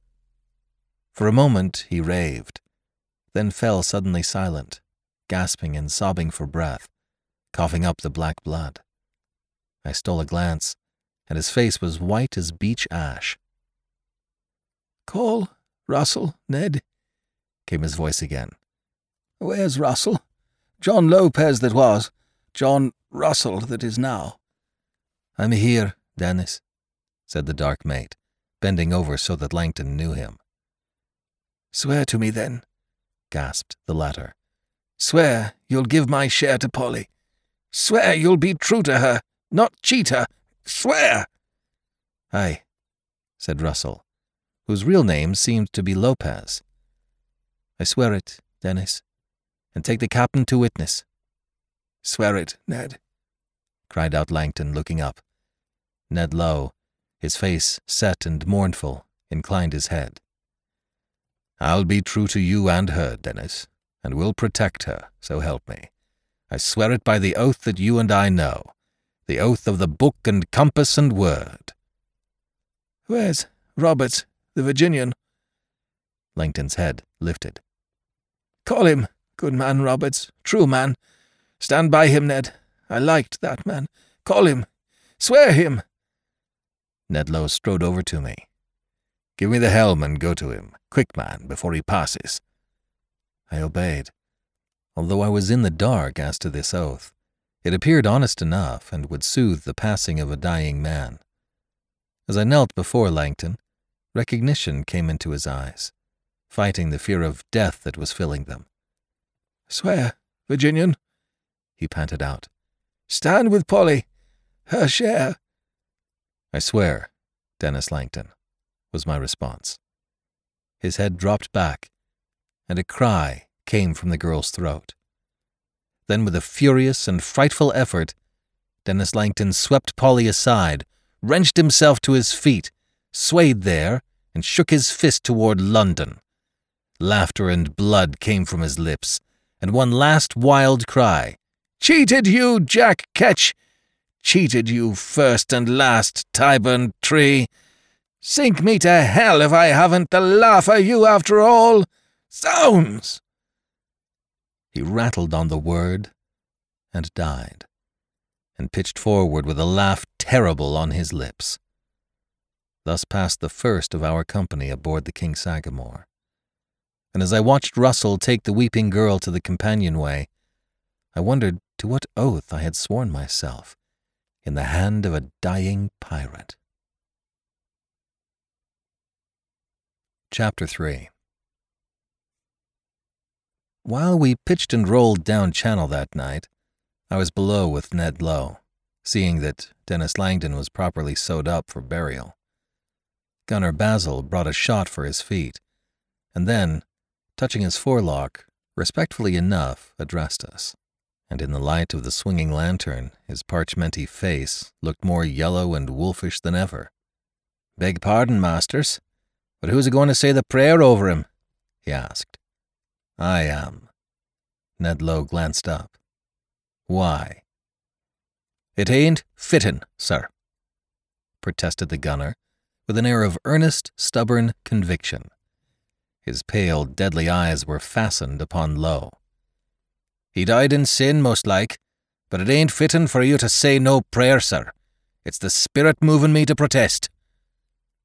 For a moment he raved, then fell suddenly silent, gasping and sobbing for breath, coughing up the black blood. I stole a glance, and his face was white as beech ash. "Call Russell, Ned," came his voice again. "Where's Russell? John Lopez that was. John Russell that is now." "I'm here, Dennis," said the dark mate, bending over so that Langton knew him. "Swear to me, then," gasped the latter. "Swear you'll give my share to Polly. Swear you'll be true to her, not cheat her. Swear!" "Aye," said Russell, whose real name seemed to be Lopez. "I swear it, Dennis, and take the captain to witness." "Swear it, Ned," cried out Langton, looking up. Ned Lowe, his face set and mournful, inclined his head. "I'll be true to you and her, Dennis, and will protect her, so help me. I swear it by the oath that you and I know, the oath of the book and compass and word." "Where's Roberts, the Virginian?" Langton's head lifted. "Call him, good man Roberts, true man. Stand by him, Ned. I liked that man. Call him. Swear him." Ned Lowe strode over to me. "Give me the helm and go to him, quick, man, before he passes." I obeyed. Although I was in the dark as to this oath, it appeared honest enough and would soothe the passing of a dying man. As I knelt before Langton, recognition came into his eyes, fighting the fear of death that was filling them. "Swear, Virginian," he panted out. "Stand with Polly. Her share." "I swear, Dennis Langton," was my response. His head dropped back, and a cry came from the girl's throat. Then, with a furious and frightful effort, Dennis Langton swept Polly aside, wrenched himself to his feet, swayed there, and shook his fist toward London. Laughter and blood came from his lips, and one last wild cry. "Cheated you, Jack Ketch! Cheated you first and last, Tyburn Tree! Sink me to hell if I haven't the laugh of you after all! Zounds!" He rattled on the word and died, and pitched forward with a laugh terrible on his lips. Thus passed the first of our company aboard the King Sagamore. And as I watched Russell take the weeping girl to the companionway, I wondered to what oath I had sworn myself in the hand of a dying pirate. Chapter three. While we pitched and rolled down channel that night, I was below with Ned Lowe, seeing that Dennis Langton was properly sewed up for burial. Gunner Basil brought a shot for his feet, and then, touching his forelock, respectfully enough addressed us, and in the light of the swinging lantern his parchmenty face looked more yellow and wolfish than ever. "Beg pardon, masters, but who's a-going to say the prayer over him?" he asked. "I am." Ned Lowe glanced up. "Why?" "It ain't fittin', sir," protested the gunner, with an air of earnest, stubborn conviction. His pale, deadly eyes were fastened upon Lowe. "He died in sin, most like, but it ain't fittin' for you to say no prayer, sir. It's the spirit movin' me to protest."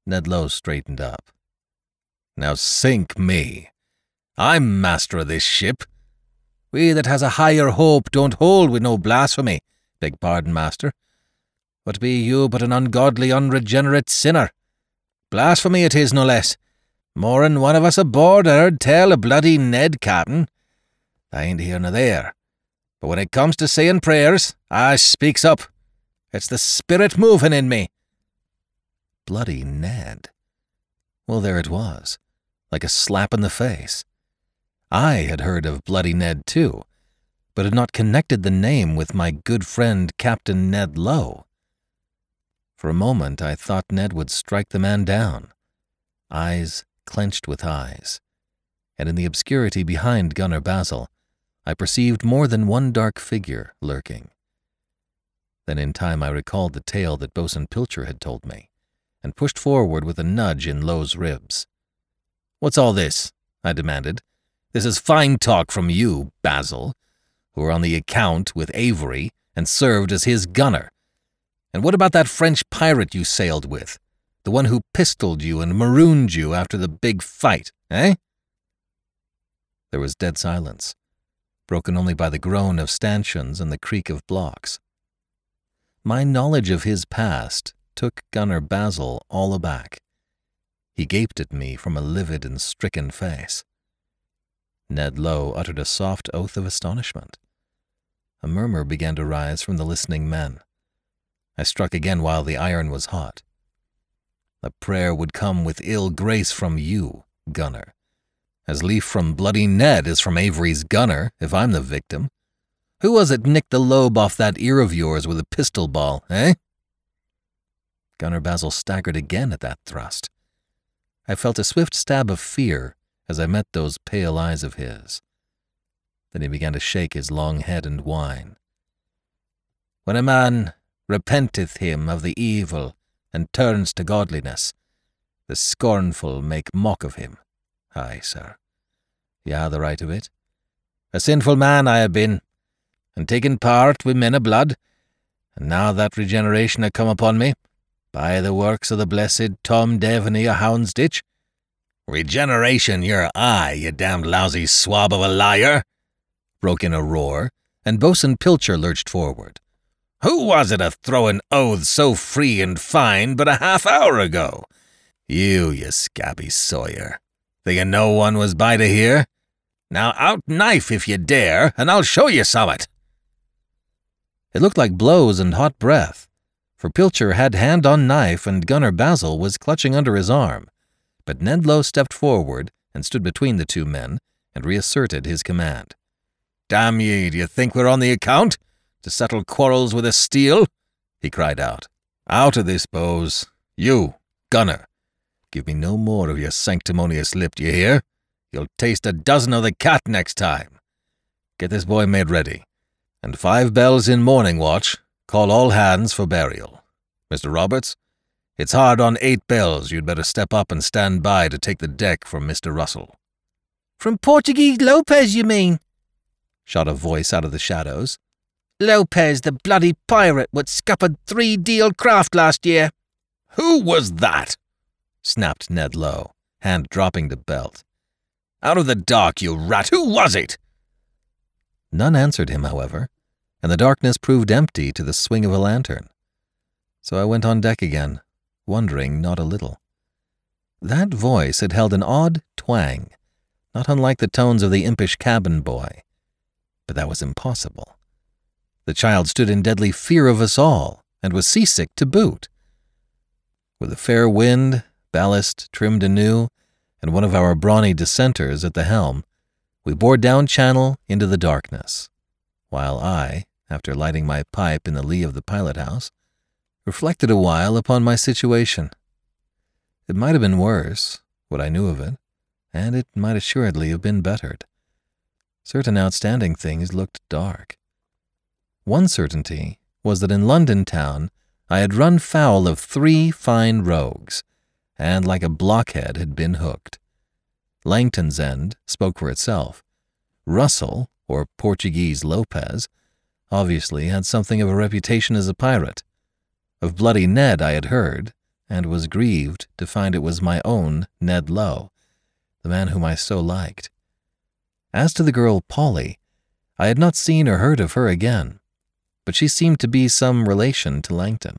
Ned Low straightened up. Now sink me. I'm master of this ship. We that has a higher hope don't hold with no blasphemy, beg pardon, master. What be you but an ungodly, unregenerate sinner? Blasphemy it is, no less. More'n one of us aboard heard tell of bloody Ned, Captain. I ain't here nor there. But when it comes to saying prayers, I speaks up. It's the spirit moving in me. Bloody Ned. Well, there it was, like a slap in the face. I had heard of Bloody Ned too, but had not connected the name with my good friend Captain Ned Low. For a moment I thought Ned would strike the man down. Eyes clenched with eyes, and in the obscurity behind Gunner Basil, I perceived more than one dark figure lurking. Then in time I recalled the tale that Bosun Pilcher had told me, and pushed forward with a nudge in Low's ribs. "What's all this?" I demanded. "This is fine talk from you, Basil, who were on the account with Avery and served as his gunner. And what about that French pirate you sailed with, the one who pistoled you and marooned you after the big fight, eh?" There was dead silence, broken only by the groan of stanchions and the creak of blocks. My knowledge of his past took Gunner Basil all aback. He gaped at me from a livid and stricken face. Ned Low uttered a soft oath of astonishment. A murmur began to rise from the listening men. I struck again while the iron was hot. A prayer would come with ill grace from you, Gunner, as lief from Bloody Ned as from Avery's gunner, if I'm the victim. Who was it nicked the lobe off that ear of yours with a pistol ball, eh?" Gunner Basil staggered again at that thrust. I felt a swift stab of fear as I met those pale eyes of his. Then he began to shake his long head and whine. "When a man repenteth him of the evil and turns to godliness, the scornful make mock of him. Aye, sir, you ha' the right of it. A sinful man I ha' been, and taken part with men of blood, and now that regeneration ha' come upon me, by the works of the blessed Tom Devaney of Houndsditch—" "Regeneration your eye, you damned lousy swab of a liar!" broke in a roar, and Bosun Pilcher lurched forward. "Who was it a throwing oaths so free and fine but a half hour ago? You, you scabby sawyer. Thinking no one was by to hear? Now out knife if you dare, and I'll show you summat." It looked like blows and hot breath, for Pilcher had hand on knife and Gunner Basil was clutching under his arm, but Ned Low stepped forward and stood between the two men and reasserted his command. "Damn ye, do you think we're on the account? To settle quarrels with a steel?" he cried out. "Out of this, Bose. You, Gunner. Give me no more of your sanctimonious lip, do you hear? You'll taste a dozen of the cat next time. Get this boy made ready, and five bells in morning watch, call all hands for burial. Mister Roberts, it's hard on eight bells you'd better step up and stand by to take the deck from Mister Russell." "From Portuguese Lopez, you mean?" shot a voice out of the shadows. "Lopez, the bloody pirate what scuppered three deal craft last year." "Who was that?" snapped Ned Low, hand dropping to belt. "Out of the dark, you rat! Who was it?" None answered him, however, and the darkness proved empty to the swing of a lantern. So I went on deck again, wondering not a little. That voice had held an odd twang, not unlike the tones of the impish cabin boy. But that was impossible. The child stood in deadly fear of us all, and was seasick to boot. With a fair wind, ballast trimmed anew, and one of our brawny dissenters at the helm, we bore down channel into the darkness, while I, after lighting my pipe in the lee of the pilot-house, reflected a while upon my situation. It might have been worse, what I knew of it, and it might assuredly have been bettered. Certain outstanding things looked dark. One certainty was that in London town I had run foul of three fine rogues, and like a blockhead had been hooked. Langton's End spoke for itself. Russell, or Portuguese Lopez, obviously had something of a reputation as a pirate. Of Bloody Ned I had heard, and was grieved to find it was my own Ned Lowe, the man whom I so liked. As to the girl Polly, I had not seen or heard of her again, but she seemed to be some relation to Langton.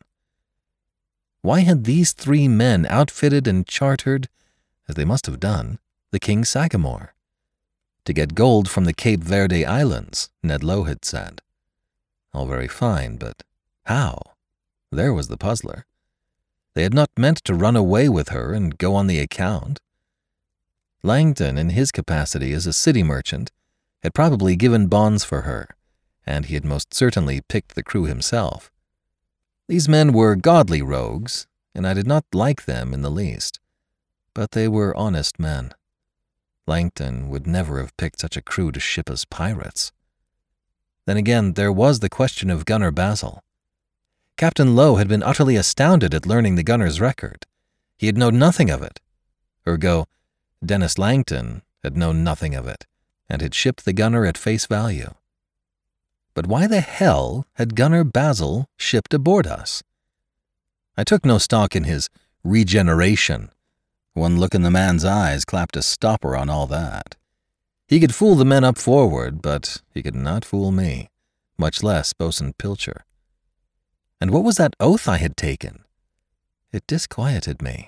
Why had these three men outfitted and chartered, as they must have done, the King Sagamore? To get gold from the Cape Verde Islands, Ned Lowe had said. All very fine, but how? There was the puzzler. They had not meant to run away with her and go on the account. Langton, in his capacity as a city merchant, had probably given bonds for her, and he had most certainly picked the crew himself. These men were godly rogues, and I did not like them in the least, but they were honest men. Langton would never have picked such a crew to ship as pirates. Then again, there was the question of Gunner Basil. Captain Lowe had been utterly astounded at learning the gunner's record. He had known nothing of it. Ergo, Dennis Langton had known nothing of it, and had shipped the gunner at face value. But why the hell had Gunner Basil shipped aboard us? I took no stock in his regeneration. One look in the man's eyes clapped a stopper on all that. He could fool the men up forward, but he could not fool me, much less Bosun Pilcher. And what was that oath I had taken? It disquieted me.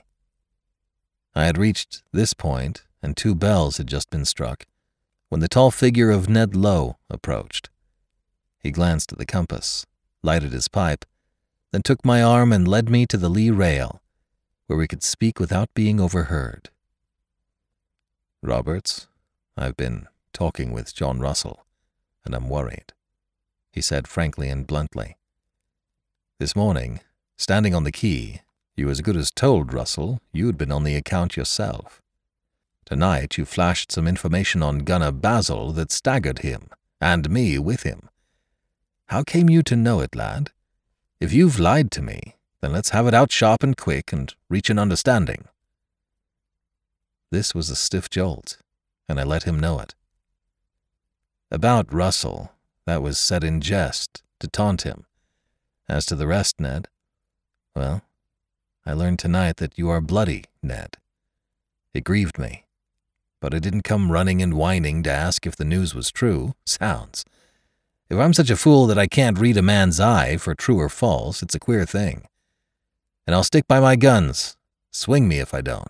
I had reached this point, and two bells had just been struck, when the tall figure of Ned Lowe approached. He glanced at the compass, lighted his pipe, then took my arm and led me to the lee rail, where we could speak without being overheard. "Roberts, I've been talking with John Russell, and I'm worried," he said frankly and bluntly. "This morning, standing on the quay, you as good as told Russell you'd been on the account yourself. Tonight you flashed some information on Gunner Basil that staggered him, and me with him. How came you to know it, lad? If you've lied to me, then let's have it out sharp and quick and reach an understanding." This was a stiff jolt, and I let him know it. About Russell, that was said in jest, to taunt him. As to the rest, Ned, well, I learned tonight that you are bloody, Ned. It grieved me, but I didn't come running and whining to ask if the news was true. Sounds. If I'm such a fool that I can't read a man's eye for true or false, it's a queer thing. And I'll stick by my guns. Swing me if I don't.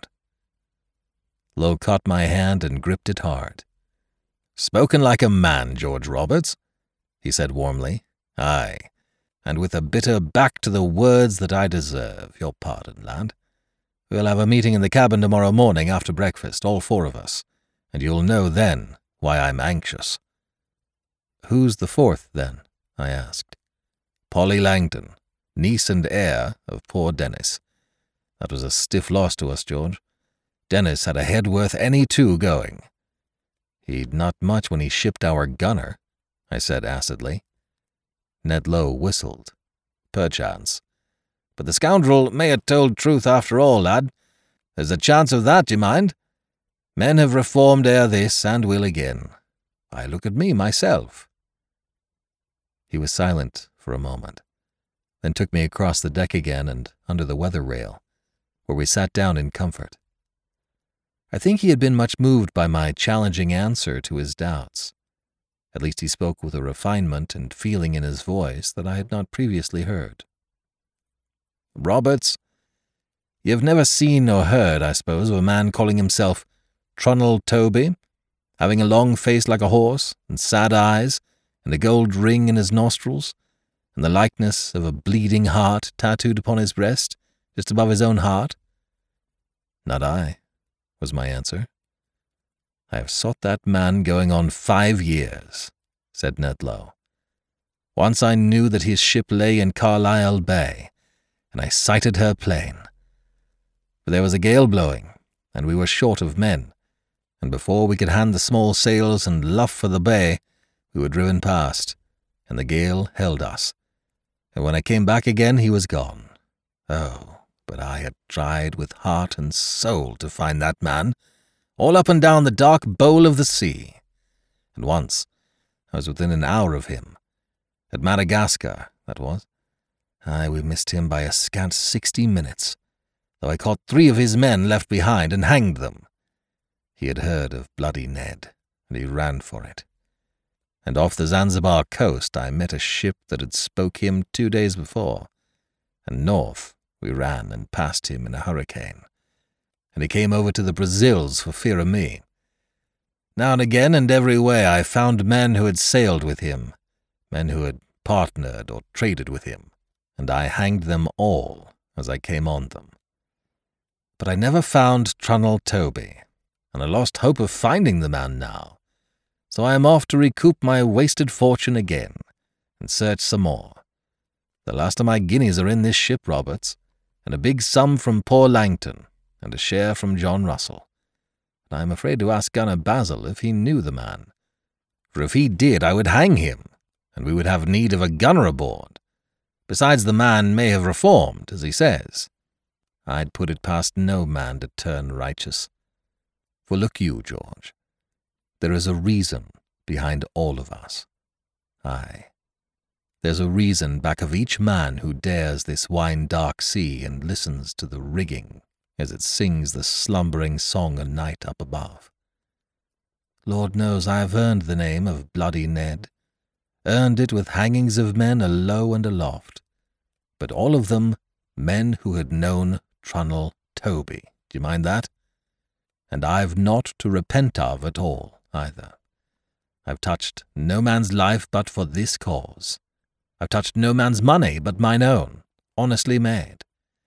Lowe caught my hand and gripped it hard. "Spoken like a man, George Roberts," he said warmly. "Aye, and with a bitter back to the words that I deserve. Your pardon, lad. We'll have a meeting in the cabin tomorrow morning after breakfast, all four of us, and you'll know then why I'm anxious." "Who's the fourth, then?" I asked. "Polly Langton, niece and heir of poor Dennis. That was a stiff loss to us, George. Dennis had a head worth any two going." "He'd not much when he shipped our gunner," I said acidly. Ned Lowe whistled. "Perchance. But the scoundrel may have told truth after all, lad. There's a chance of that, d'ye mind? Men have reformed ere this, and will again. I look at me myself." He was silent for a moment, then took me across the deck again and under the weather rail, where we sat down in comfort. I think he had been much moved by my challenging answer to his doubts. At least he spoke with a refinement and feeling in his voice that I had not previously heard. "Roberts, you've never seen or heard, I suppose, of a man calling himself Trunnell Toby, having a long face like a horse, and sad eyes, and a gold ring in his nostrils, and the likeness of a bleeding heart tattooed upon his breast, just above his own heart?" "Not I," was my answer. "I have sought that man going on five years," said Ned Lowe. "Once I knew that his ship lay in Carlisle Bay, and I sighted her plain. But there was a gale blowing, and we were short of men, and before we could hand the small sails and luff for the bay, we were driven past, and the gale held us. And when I came back again, he was gone. Oh, but I had tried with heart and soul to find that man, all up and down the dark bowl of the sea. And once I was within an hour of him, at Madagascar, that was. Aye, we missed him by a scant sixty minutes. though I caught three of his men left behind and hanged them. He had heard of Bloody Ned, and he ran for it. And off the Zanzibar coast I met a ship that had spoke him two days before, and north we ran and passed him in a hurricane, and he came over to the Brazils for fear of me. Now and again and every way I found men who had sailed with him, men who had partnered or traded with him, and I hanged them all as I came on them. But I never found Trunnell Toby, and I lost hope of finding the man now, so I am off to recoup my wasted fortune again, and search some more. The last of my guineas are in this ship, Roberts, and a big sum from poor Langton, and a share from John Russell. And I am afraid to ask Gunner Basil if he knew the man, for if he did I would hang him, and we would have need of a gunner aboard. Besides, the man may have reformed, as he says. I'd put it past no man to turn righteous. For look you, George, there is a reason behind all of us. Aye, there's a reason back of each man who dares this wine-dark sea and listens to the rigging as it sings the slumbering song of night up above. Lord knows I have earned the name of Bloody Ned, earned it with hangings of men alow and aloft, but all of them men who had known Trunnell Toby. Do you mind that? And I've naught to repent of at all, either. I've touched no man's life but for this cause. I've touched no man's money but mine own, honestly made.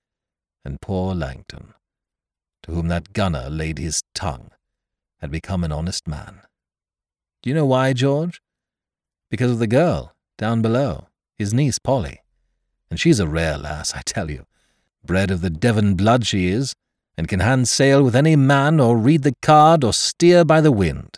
And poor Langton, to whom that gunner laid his tongue, had become an honest man. Do you know why, George? Because of the girl, down below, his niece Polly. And she's a rare lass, I tell you. Bred of the Devon blood she is, and can hand sail with any man or read the card or steer by the wind.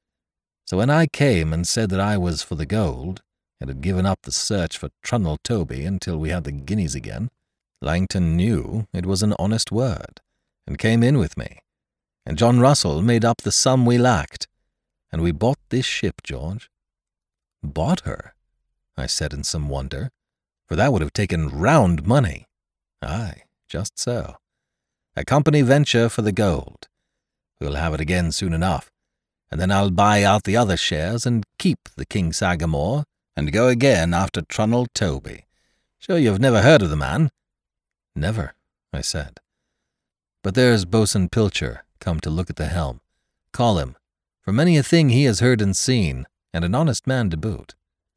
So when I came and said that I was for the gold, and had given up the search for Trunnell Toby until we had the guineas again, Langton knew it was an honest word, and came in with me, and John Russell made up the sum we lacked, and we bought this ship, George. Bought her? I said in some wonder, for that would have taken round money. Aye, just so. A company venture for the gold. We'll have it again soon enough, and then I'll buy out the other shares and keep the King Sagamore, and go again after Trunnell Toby. Sure you've never heard of the man? Never, I said. But there's Boatswain Pilcher come to look at the helm. Call him, for many a thing he has heard and seen, and an honest man to boot.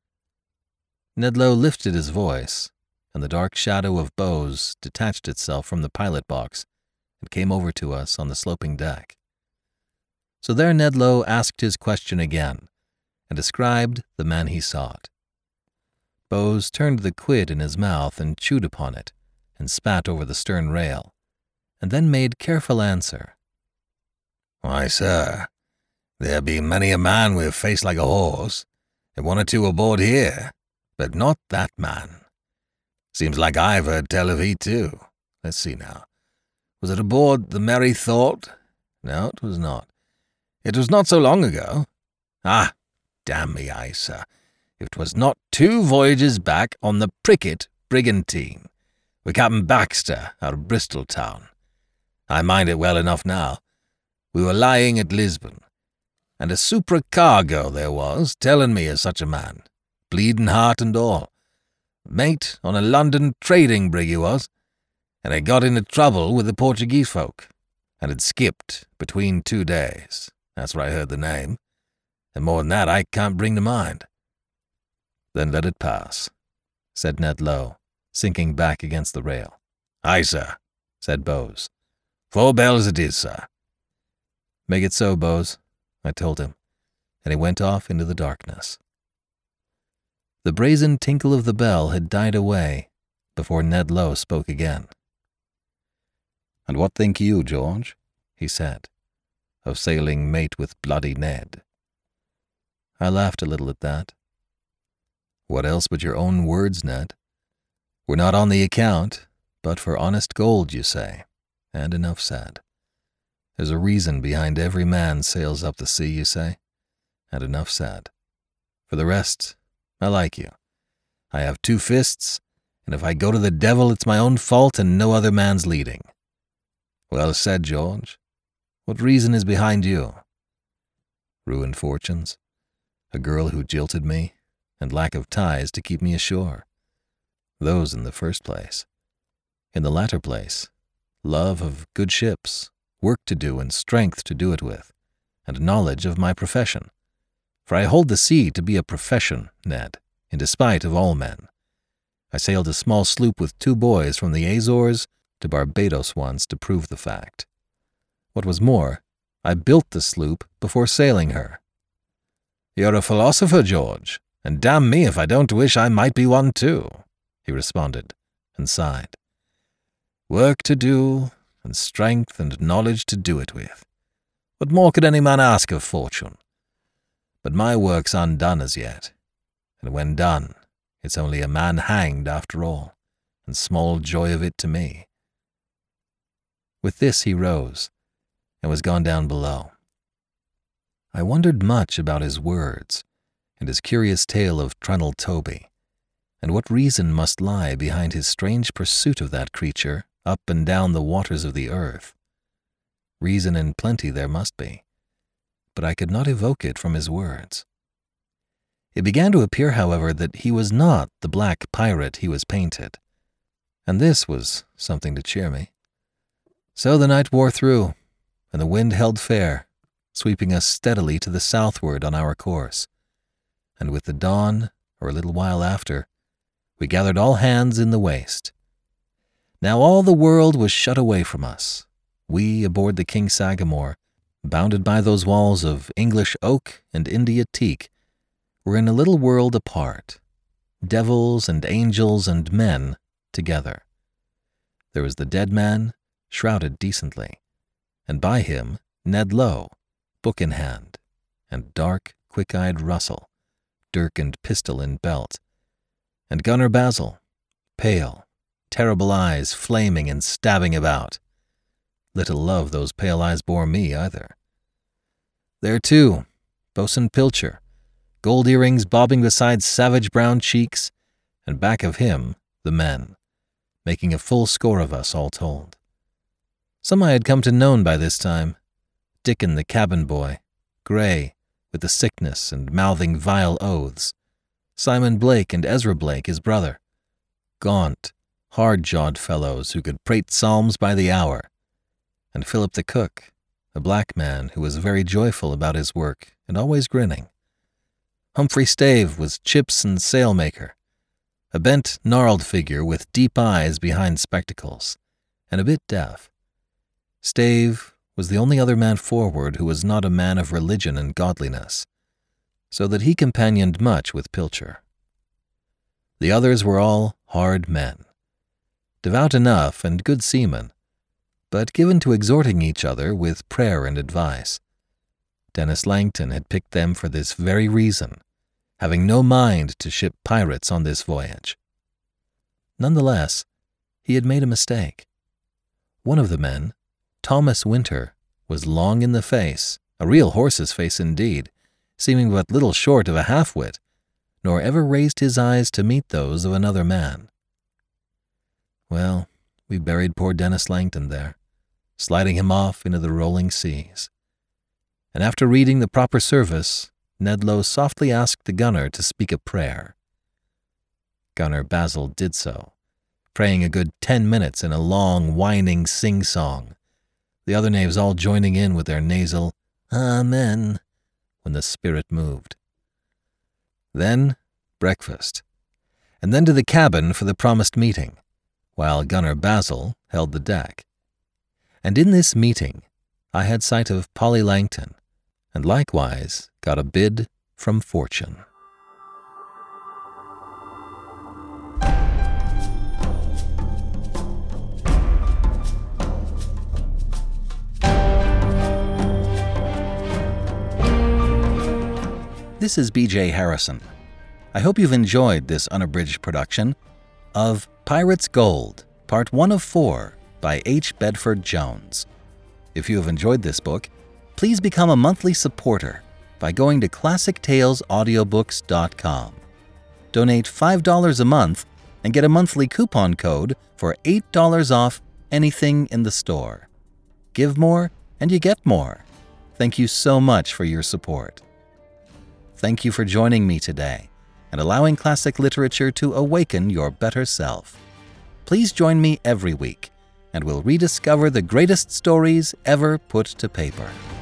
Nedlow lifted his voice, and the dark shadow of Bose detached itself from the pilot box and came over to us on the sloping deck. So there Nedlow asked his question again, and described the man he sought. Bose turned the quid in his mouth and chewed upon it, and spat over the stern rail, and then made careful answer. Why, sir, there be many a man with a face like a horse, and one or two aboard here, but not that man. Seems like I've heard tell of he too. Let's see now. Was it aboard the Merry Thought? No, it was not. It was not so long ago. Ah, damn me eye, sir, if 'twas not two voyages back on the Pricket brigantine, with Captain Baxter out of Bristol town. I mind it well enough now. We were lying at Lisbon, and a supercargo there was, telling me of such a man, bleeding heart and all. Mate on a London trading brig he was, and had got into trouble with the Portuguese folk, and had skipped between two days. That's where I heard the name, and more than that I can't bring to mind. Then let it pass, said Ned Low, sinking back against the rail. Aye, sir, said Bose. Four bells it is, sir. Make it so, Bose, I told him, and he went off into the darkness. The brazen tinkle of the bell had died away before Ned Low spoke again. And what think you, George, he said, of sailing mate with Bloody Ned? I laughed a little at that. What else but your own words, Ned? We're not on the account, but for honest gold, you say, and enough said. There's a reason behind every man sails up the sea, you say, and enough said. For the rest, I like you. I have two fists, and if I go to the devil, it's my own fault and no other man's leading. Well said, George. What reason is behind you? Ruined fortunes, a girl who jilted me, and lack of ties to keep me ashore. Those in the first place. In the latter place, love of good ships, work to do and strength to do it with, and knowledge of my profession. For I hold the sea to be a profession, Ned, in despite of all men. I sailed a small sloop with two boys from the Azores to Barbados once to prove the fact. What was more, I built the sloop before sailing her. You're a philosopher, George, and damn me if I don't wish I might be one too, he responded, and sighed. Work to do, and strength and knowledge to do it with. What more could any man ask of fortune? But my work's undone as yet, and when done, it's only a man hanged after all, and small joy of it to me. With this he rose, and was gone down below. I wondered much about his words, and his curious tale of Trunnell Toby, and what reason must lie behind his strange pursuit of that creature up and down the waters of the earth. Reason in plenty there must be, but I could not evoke it from his words. It began to appear, however, that he was not the black pirate he was painted, and this was something to cheer me. So the night wore through, and the wind held fair, sweeping us steadily to the southward on our course, and with the dawn, or a little while after, we gathered all hands in the waist. Now all the world was shut away from us, we aboard the King Sagamore, bounded by those walls of English oak and India teak, were in a little world apart, devils and angels and men together. There was the dead man, shrouded decently, and by him Ned Low, book in hand, and dark, quick-eyed Russell, dirk and pistol in belt, and Gunner Basil, pale, terrible eyes flaming and stabbing about. Little love those pale eyes bore me, either. There, too, Boatswain Pilcher, gold earrings bobbing beside savage brown cheeks, and back of him the men, making a full score of us all told. Some I had come to know by this time, Dickon the cabin boy, grey, with the sickness and mouthing vile oaths, Simon Blake and Ezra Blake, his brother, gaunt, hard-jawed fellows who could prate psalms by the hour, and Philip the cook, a black man who was very joyful about his work and always grinning. Humphrey Stave was chips and sailmaker, a bent, gnarled figure with deep eyes behind spectacles, and a bit deaf. Stave was the only other man forward who was not a man of religion and godliness, so that he companioned much with Pilcher. The others were all hard men, devout enough and good seamen, but given to exhorting each other with prayer and advice. Dennis Langton had picked them for this very reason, having no mind to ship pirates on this voyage. Nonetheless, he had made a mistake. One of the men, Thomas Winter, was long in the face, a real horse's face indeed, seeming but little short of a half-wit, nor ever raised his eyes to meet those of another man. Well, we buried poor Dennis Langton there, sliding him off into the rolling seas. And after reading the proper service, Ned Low softly asked the gunner to speak a prayer. Gunner Basil did so, praying a good ten minutes in a long, whining sing-song, the other knaves all joining in with their nasal "Amen" when the spirit moved. Then breakfast, and then to the cabin for the promised meeting, while Gunner Basil held the deck. And in this meeting I had sight of Polly Langton, and likewise got a bid from fortune. This is B J Harrison. I hope you've enjoyed this unabridged production of Pirates Gold, Part one of four by H. Bedford Jones. If you have enjoyed this book, please become a monthly supporter by going to classic tales audiobooks dot com. Donate five dollars a month and get a monthly coupon code for eight dollars off anything in the store. give more and you get more. Thank you so much for your support. Thank you for joining me today and allowing classic literature to awaken your better self. Please join me every week, and we'll rediscover the greatest stories ever put to paper.